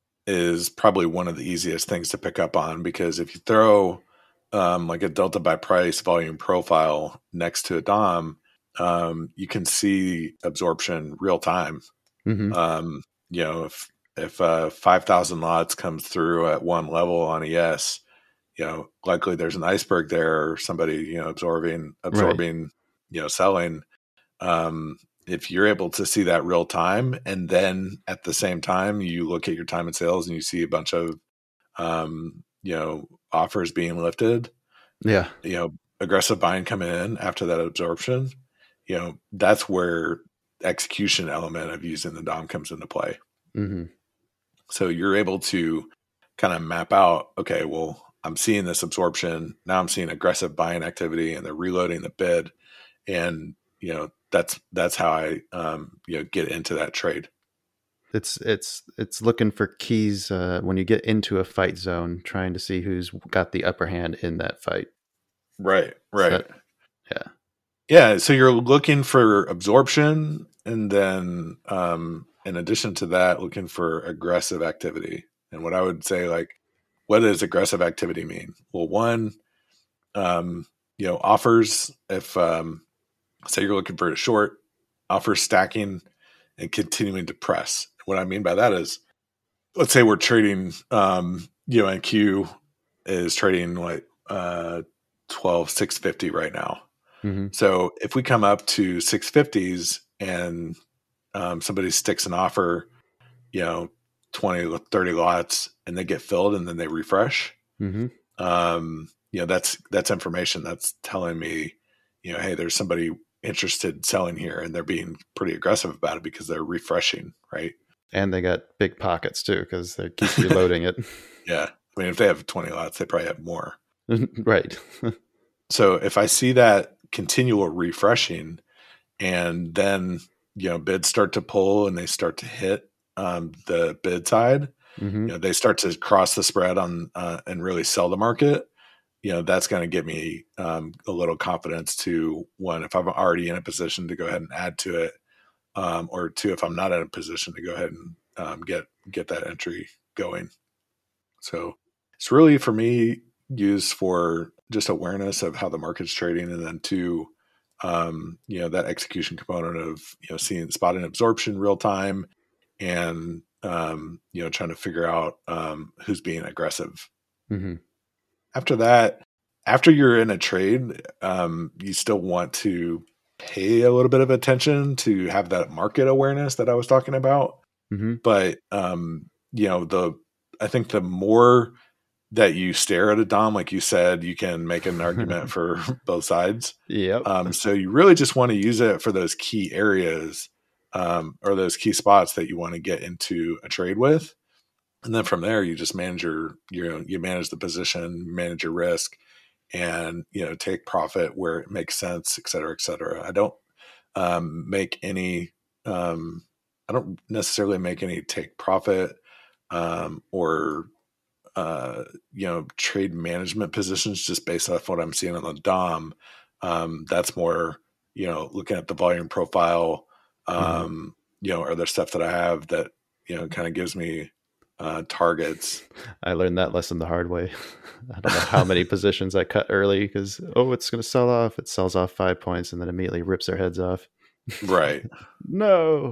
is probably one of the easiest things to pick up on, because if you throw um, like a delta by price volume profile next to a DOM, um, you can see absorption real time. Mm-hmm. Um, you know, if if uh, five thousand lots comes through at one level on E S, you know, likely there's an iceberg there or somebody, you know, absorbing, Right. absorbing, you know, selling. Um, if you're able to see that real time, and then at the same time, you look at your time and sales and you see a bunch of, um, you know, offers being lifted, Yeah. you know, aggressive buying coming in after that absorption, you know, that's where execution element of using the D O M comes into play. Mm-hmm. So you're able to kind of map out, okay, well, I'm seeing this absorption. Now I'm seeing aggressive buying activity and they're reloading the bid. And, you know, that's, that's how I, um, you know, get into that trade. It's it's it's looking for keys uh, when you get into a fight zone, trying to see who's got the upper hand in that fight. Right. So Right. that, yeah. Yeah. So you're looking for absorption. And then, um, in addition to that, looking for aggressive activity. And what I would say, like, what does aggressive activity mean? Well, one, um, you know, offers, if, um, say you're looking for a short, offers stacking and continuing to press. What I mean by that is, let's say we're trading, um, U N Q is trading like uh, twelve six fifty right now. Mm-hmm. So if we come up to six fifties and um, somebody sticks an offer, you know, twenty, thirty lots and they get filled and then they refresh, Mm-hmm. um, you know, that's, that's information that's telling me, you know, hey, there's somebody interested in selling here and they're being pretty aggressive about it because they're refreshing. Right. And they got big pockets too because they keep reloading it. Yeah. I mean, if they have twenty lots, they probably have more. Right. So if I see that continual refreshing and then, you know, bids start to pull and they start to hit um, the bid side, Mm-hmm. you know, they start to cross the spread on uh, and really sell the market, you know, that's going to give me um, a little confidence to, one, if I'm already in a position to go ahead and add to it, um, or two, if I'm not in a position to go ahead and um, get get that entry going. So it's really, for me, used for just awareness of how the market's trading, and then two, um, you know, that execution component of, you know, seeing spotting absorption real time and, um, you know, trying to figure out um, who's being aggressive. Mm-hmm. After that, after you're in a trade, um, you still want to pay a little bit of attention to have that market awareness that I was talking about. Mm-hmm. But, um, you know, the, I think the more that you stare at a D O M, like you said, you can make an argument for both sides. Yep. Um, so you really just want to use it for those key areas, um, or those key spots that you want to get into a trade with. And then from there, you just manage your, you know, you manage the position, manage your risk, and, you know, take profit where it makes sense, et cetera, et cetera. I don't um, make any, um, I don't necessarily make any take profit um, or, uh, you know, trade management positions just based off what I'm seeing on the D O M. Um, that's more, you know, looking at the volume profile, Mm-hmm. um, you know, are there stuff that I have that, you know, kind of gives me uh, targets. I learned that lesson the hard way. I don't know how many positions I cut early because, oh, it's going to sell off. It sells off five points and then immediately rips their heads off. Right. No.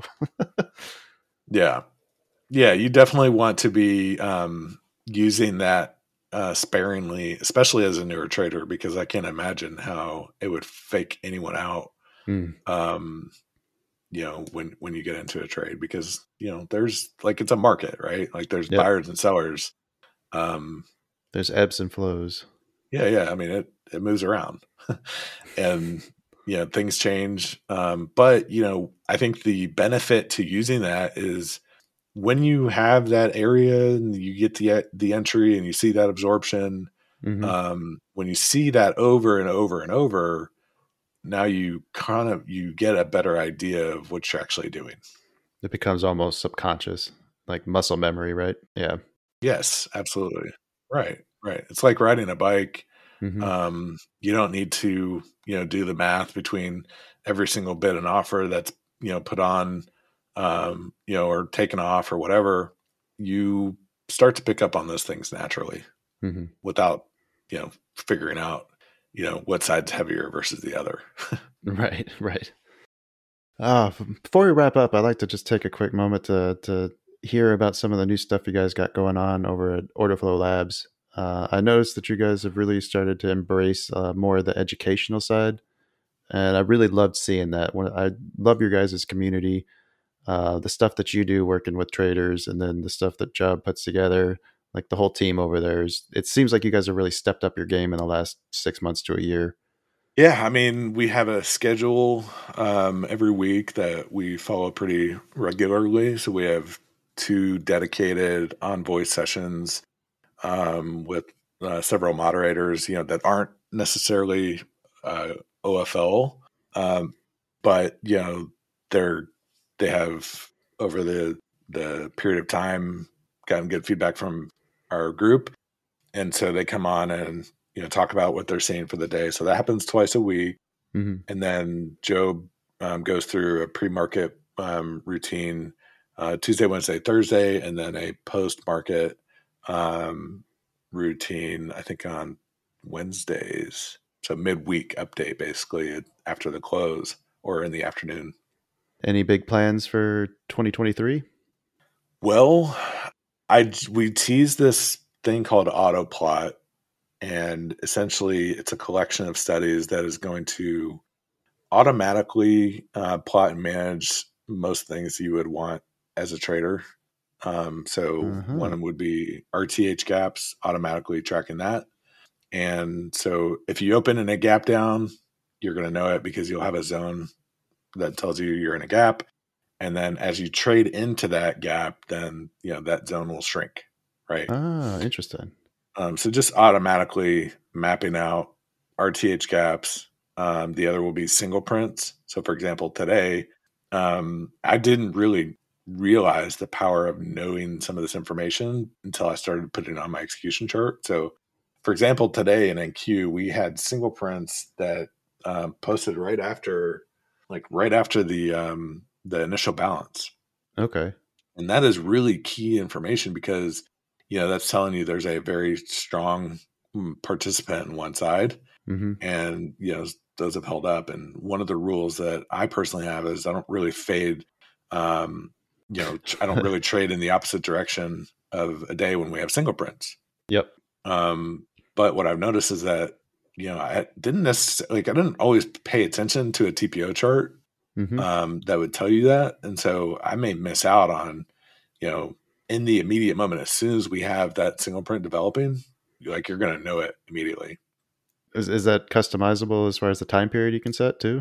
Yeah. Yeah. You definitely want to be um, using that uh, sparingly, especially as a newer trader, because I can't imagine how it would fake anyone out. Mm. Um, you know, when, when you get into a trade, because, you know, there's like, it's a market, right? Like there's Yep. buyers and sellers. Um, There's ebbs and flows. yeah. Yeah. I mean, it, it moves around and, you know, things change. Um, but, you know, I think the benefit to using that is when you have that area and you get the, the entry and you see that absorption, Mm-hmm. um, when you see that over and over and over, now you kind of, you get a better idea of what you're actually doing. It becomes almost subconscious, like muscle memory, right? Yeah. Yes, absolutely. Right. Right. It's like riding a bike. Mm-hmm. Um, you don't need to, you know, do the math between every single bid and offer that's, you know, put on, um, you know, or taken off or whatever. You start to pick up on those things naturally Mm-hmm. without, you know, figuring out, you know, what side's heavier versus the other. Right. Right. Uh, before we wrap up, I'd like to just take a quick moment to to hear about some of the new stuff you guys got going on over at Orderflow Labs. Uh, I noticed that you guys have really started to embrace uh, more of the educational side, and I really loved seeing that. When I love your guys' community, uh, the stuff that you do working with traders, and then the stuff that Job puts together. Like the whole team over there is. It seems like you guys have really stepped up your game in the last six months to a year. Yeah, I mean, we have a schedule um, every week that we follow pretty regularly. So we have two dedicated envoy sessions um, with uh, several moderators, you know, that aren't necessarily uh, O F L, um, but you know, they're they have over the the period of time gotten good feedback from our group, and so they come on and you know talk about what they're seeing for the day. So that happens twice a week, Mm-hmm. and then Job um, goes through a pre-market um, routine uh, Tuesday, Wednesday, Thursday, and then a post-market um, routine. I think on Wednesdays, so midweek update basically after the close or in the afternoon. Any big plans for twenty twenty-three? Well, I we teased this thing called Autoplot, and essentially it's a collection of studies that is going to automatically uh, plot and manage most things you would want as a trader. Um, so Uh-huh. one would be R T H gaps, automatically tracking that. And so if you open in a gap down, you're going to know it because you'll have a zone that tells you you're in a gap. And then as you trade into that gap, then you know that zone will shrink, right? Ah, interesting. Um, so just automatically mapping out R T H gaps. Um, the other will be single prints. So, for example, today, um, I didn't really realize the power of knowing some of this information until I started putting it on my execution chart. So, for example, today in N Q, we had single prints that um, posted right after, like right after the um, the initial balance. Okay. And that is really key information because, you know, that's telling you there's a very strong mm, participant on one side. Mm-hmm. And, you know, those have held up. And one of the rules that I personally have is I don't really fade, um, you know, I don't really trade in the opposite direction of a day when we have single prints. Yep. Um, but what I've noticed is that, you know, I didn't necessarily, like, I didn't always pay attention to a T P O chart Mm-hmm. um, that would tell you that. And so I may miss out on, you know, in the immediate moment, as soon as we have that single print developing, you're like, you're going to know it immediately. Is is that customizable as far as the time period you can set too?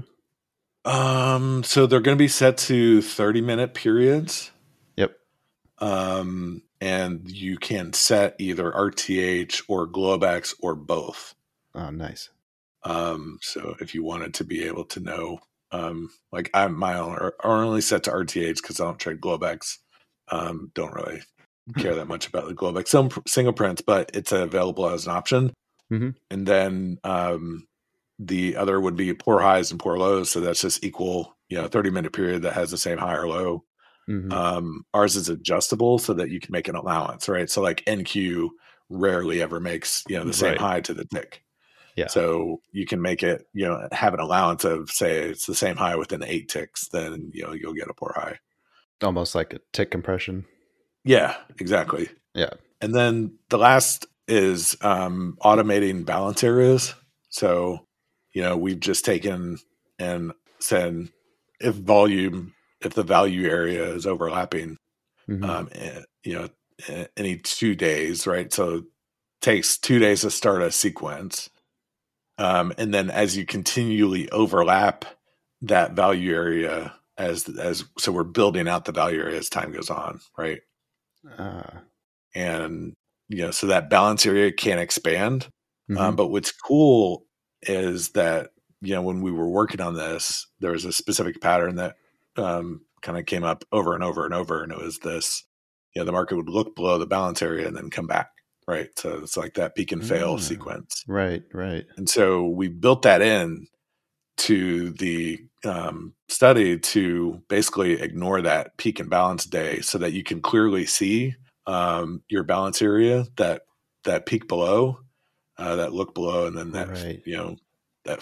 Um, so they're going to be set to thirty minute periods. Yep. Um, and you can set either R T H or Globex or both. Oh, nice. Um, so if you wanted to be able to know, um, like I'm my own are only set to R T H because I don't trade Globex. Um, don't really care that much about the Globex some single prints, but it's available as an option. Mm-hmm. And then um, the other would be poor highs and poor lows. So that's just equal, you know, thirty minute period that has the same high or low. Mm-hmm. Um, ours is adjustable so that you can make an allowance, right? So like N Q rarely ever makes, you know, the same Right. high to the tick. Yeah. So you can make it, you know, have an allowance of say it's the same high within eight ticks, then you know you'll get a poor high. Almost like a tick compression. Yeah, exactly. Yeah. And then the last is um, automating balance areas. So, you know, we've just taken and said if volume, if the value area is overlapping, Mm-hmm. um, eh, you know, eh, any two days, right? So it takes two days to start a sequence. Um, and then as you continually overlap that value area as, as, so we're building out the value area as time goes on, right? Uh, And you know so that balance area can expand mm-hmm. um, but what's cool is that you know when we were working on this there was a specific pattern that um, kind of came up over and over and over, and it was this, you know the market would look below the balance area and then come back, right? So it's like that peak and fail Ah, sequence. right. Right. And so we built that in to the um, study to basically ignore that peak and balance day so that you can clearly see um, your balance area, that that peak below, uh, that look below, and then that Right. you know that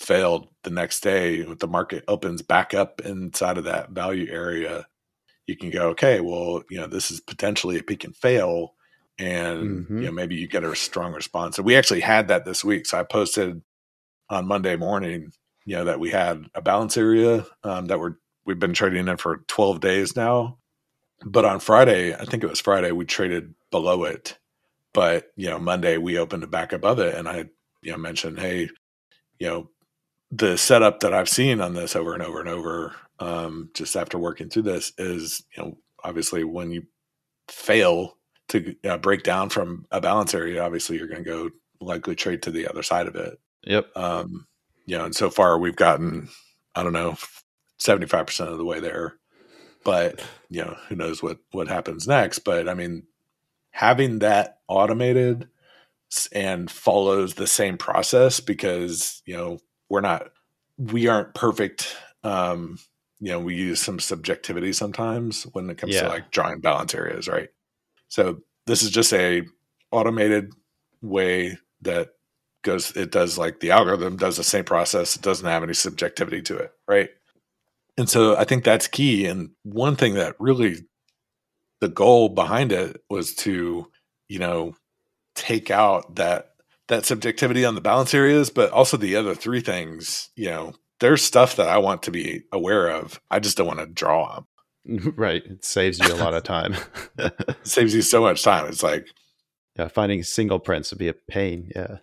failed, the next day, if the market opens back up inside of that value area, you can go, okay, well, you know, this is potentially a peak and fail. And, Mm-hmm. you know, maybe you get a strong response. And we actually had that this week. So I posted on Monday morning, you know, that we had a balance area um, that we're, we've been trading in for twelve days now. But on Friday, I think it was Friday, we traded below it. But, you know, Monday we opened it back above it. And I, you know, mentioned, hey, you know, the setup that I've seen on this over and over and over, um, just after working through this is, you know, obviously when you fail to uh, break down from a balance area, obviously you're going to go likely trade to the other side of it. Yep. Um, you know, and so far we've gotten, I don't know, seventy-five percent of the way there, but you know, who knows what, what happens next. But I mean, having that automated and follows the same process, because, you know, we're not, we aren't perfect. Um, you know, we use some subjectivity sometimes when it comes Yeah. to like drawing balance areas, right? So this is just a automated way that goes, it does like the algorithm does the same process. It doesn't have any subjectivity to it, right? And so I think that's key. And one thing that really, the goal behind it was to, you know, take out that that subjectivity on the balance areas, but also the other three things. You know, there's stuff that I want to be aware of. I just don't want to draw them. Right. It saves you a lot of time. It saves you so much time. It's like, yeah, finding single prints would be a pain. Yeah.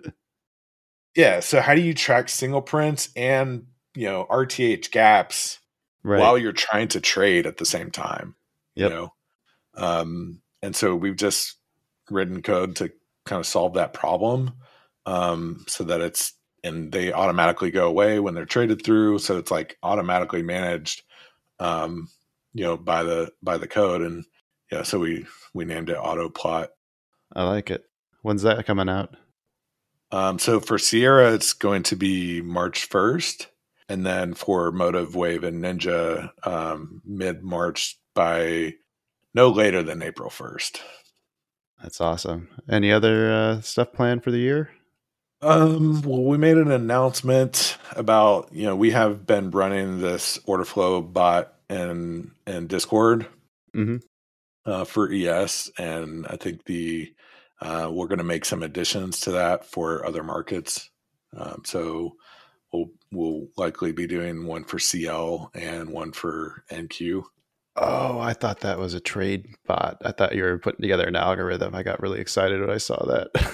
yeah. So how do you track single prints and, you know, R T H gaps Right. while you're trying to trade at the same time? Yep. You know, um, and so we've just written code to kind of solve that problem, um, so that it's, and they automatically go away when they're traded through. So it's like automatically managed, um, you know, by the, by the code. And yeah, so we, we named it Auto Plot. I like it. When's that coming out? Um, so for Sierra, it's going to be March first. And then for Motive Wave and Ninja, um, mid-March, by no later than April first. That's awesome. Any other uh, stuff planned for the year? Um, well, we made an announcement about, you know, we have been running this order flow bot in, in Discord, mm-hmm. uh, for E S. And I think the, uh, we're going to make some additions to that for other markets. Um, so we'll, we'll likely be doing one for C L and one for N Q. Oh, I thought that was a trade bot. I thought you were putting together an algorithm. I got really excited when I saw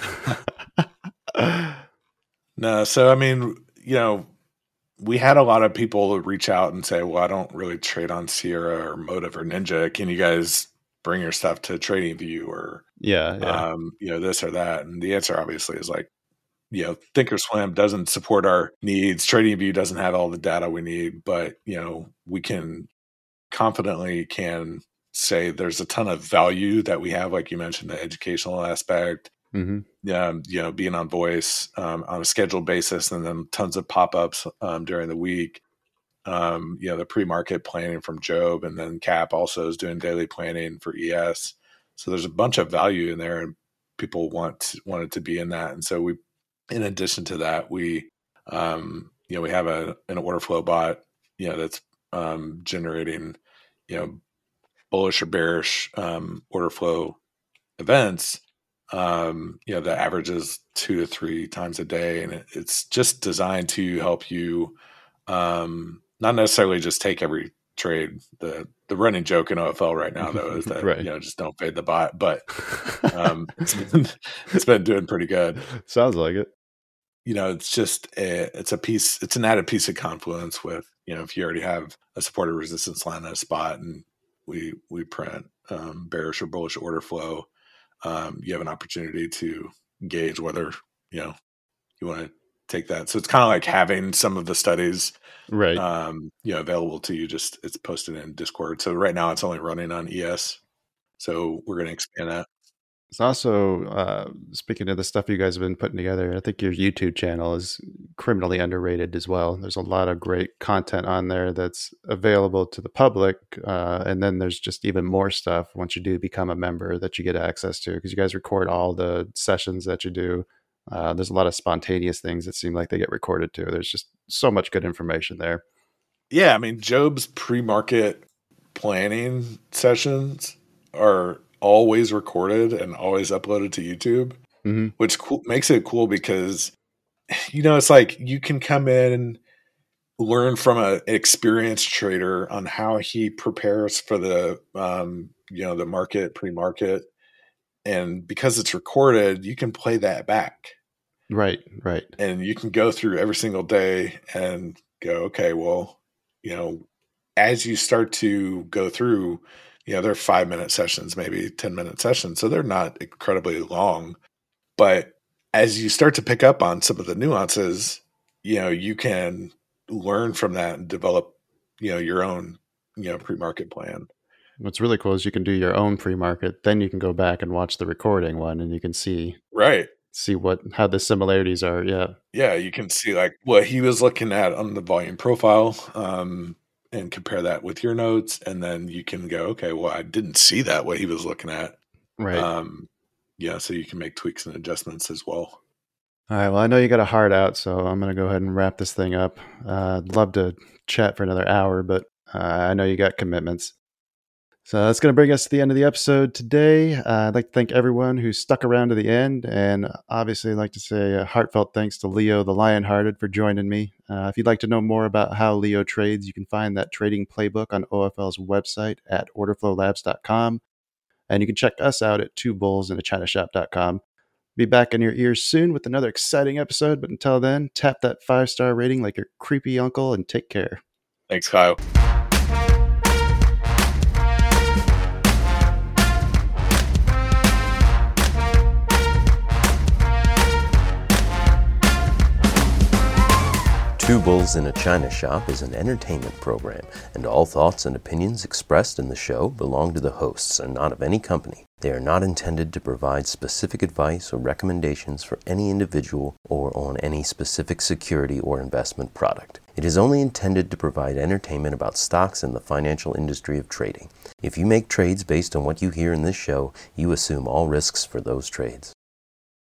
that. No, so I mean, you know, we had a lot of people reach out and say, well, I don't really trade on Sierra or Motive or Ninja. Can you guys bring your stuff to TradingView or, yeah, yeah. um, you know, this or that? And the answer obviously is like, you know, Thinkorswim doesn't support our needs. TradingView doesn't have all the data we need, but, you know, we can confidently can say there's a ton of value that we have, like you mentioned, the educational aspect. Mm-hmm. Yeah, you know, being on voice um, on a scheduled basis, and then tons of pop-ups um, during the week. Um, you know, the pre-market planning from Job, and then Cap also is doing daily planning for E S. So there's a bunch of value in there, and people want wanted to be in that. And so we, in addition to that, we, um, you know, we have a an order flow bot, you know, that's um, generating, you know, bullish or bearish um, order flow events. Um, you know, that averages two to three times a day. And it, it's just designed to help you, um, not necessarily just take every trade. The, the running joke in O F L right now, though, is that, right. you know, just don't fade the bot, but, um, it's been, it's been doing pretty good. Sounds like it. You know, it's just, a, it's a piece, it's an added piece of confluence with, you know, if you already have a supported resistance line at a spot and we, we print, um, bearish or bullish order flow, Um, you have an opportunity to gauge whether, you know, you want to take that. So it's kind of like having some of the studies, right, um, you know, available to you. Just it's posted in Discord. So right now it's only running on E S. So we're going to expand that. It's also, uh, speaking of the stuff you guys have been putting together, I think your YouTube channel is criminally underrated as well. There's a lot of great content on there that's available to the public. Uh, and then there's just even more stuff once you do become a member that you get access to, because you guys record all the sessions that you do. Uh, there's a lot of spontaneous things that seem like they get recorded too. There's just so much good information there. Yeah, I mean, Job's pre-market planning sessions are always recorded and always uploaded to YouTube, Mm-hmm. which cool, makes it cool because, you know, it's like you can come in and learn from an experienced trader on how he prepares for the, um, you know, the market, pre-market. And because it's recorded, you can play that back. Right, right. And you can go through every single day and go, okay, well, you know, as you start to go through, you know, they're five minute sessions, maybe ten minute sessions. So they're not incredibly long. But as you start to pick up on some of the nuances, you know, you can learn from that and develop, you know, your own, you know, pre-market plan. What's really cool is you can do your own pre-market, then you can go back and watch the recording one, and you can see Right. see what how the similarities are. Yeah. Yeah, you can see like what he was looking at on the volume profile, um, and compare that with your notes, and then you can go, okay, well, I didn't see that what he was looking at. Right. Um, yeah, so you can make tweaks and adjustments as well. All right. Well, I know you got a heart out, so I'm going to go ahead and wrap this thing up. Uh, I'd love to chat for another hour, but uh, I know you got commitments. So that's going to bring us to the end of the episode today. Uh, I'd like to thank everyone who stuck around to the end, and obviously I'd like to say a heartfelt thanks to Leo the Lionhearted for joining me. Uh, if you'd like to know more about how Leo trades, you can find that trading playbook on O F L's website at order flow labs dot com, and you can check us out at two bulls in a china shop dot com. Be back in your ears soon with another exciting episode, but until then, tap that five-star rating like your creepy uncle and take care. Thanks, Kyle. Two Bulls in a China Shop is an entertainment program, and all thoughts and opinions expressed in the show belong to the hosts and not of any company. They are not intended to provide specific advice or recommendations for any individual or on any specific security or investment product. It is only intended to provide entertainment about stocks and the financial industry of trading. If you make trades based on what you hear in this show, you assume all risks for those trades.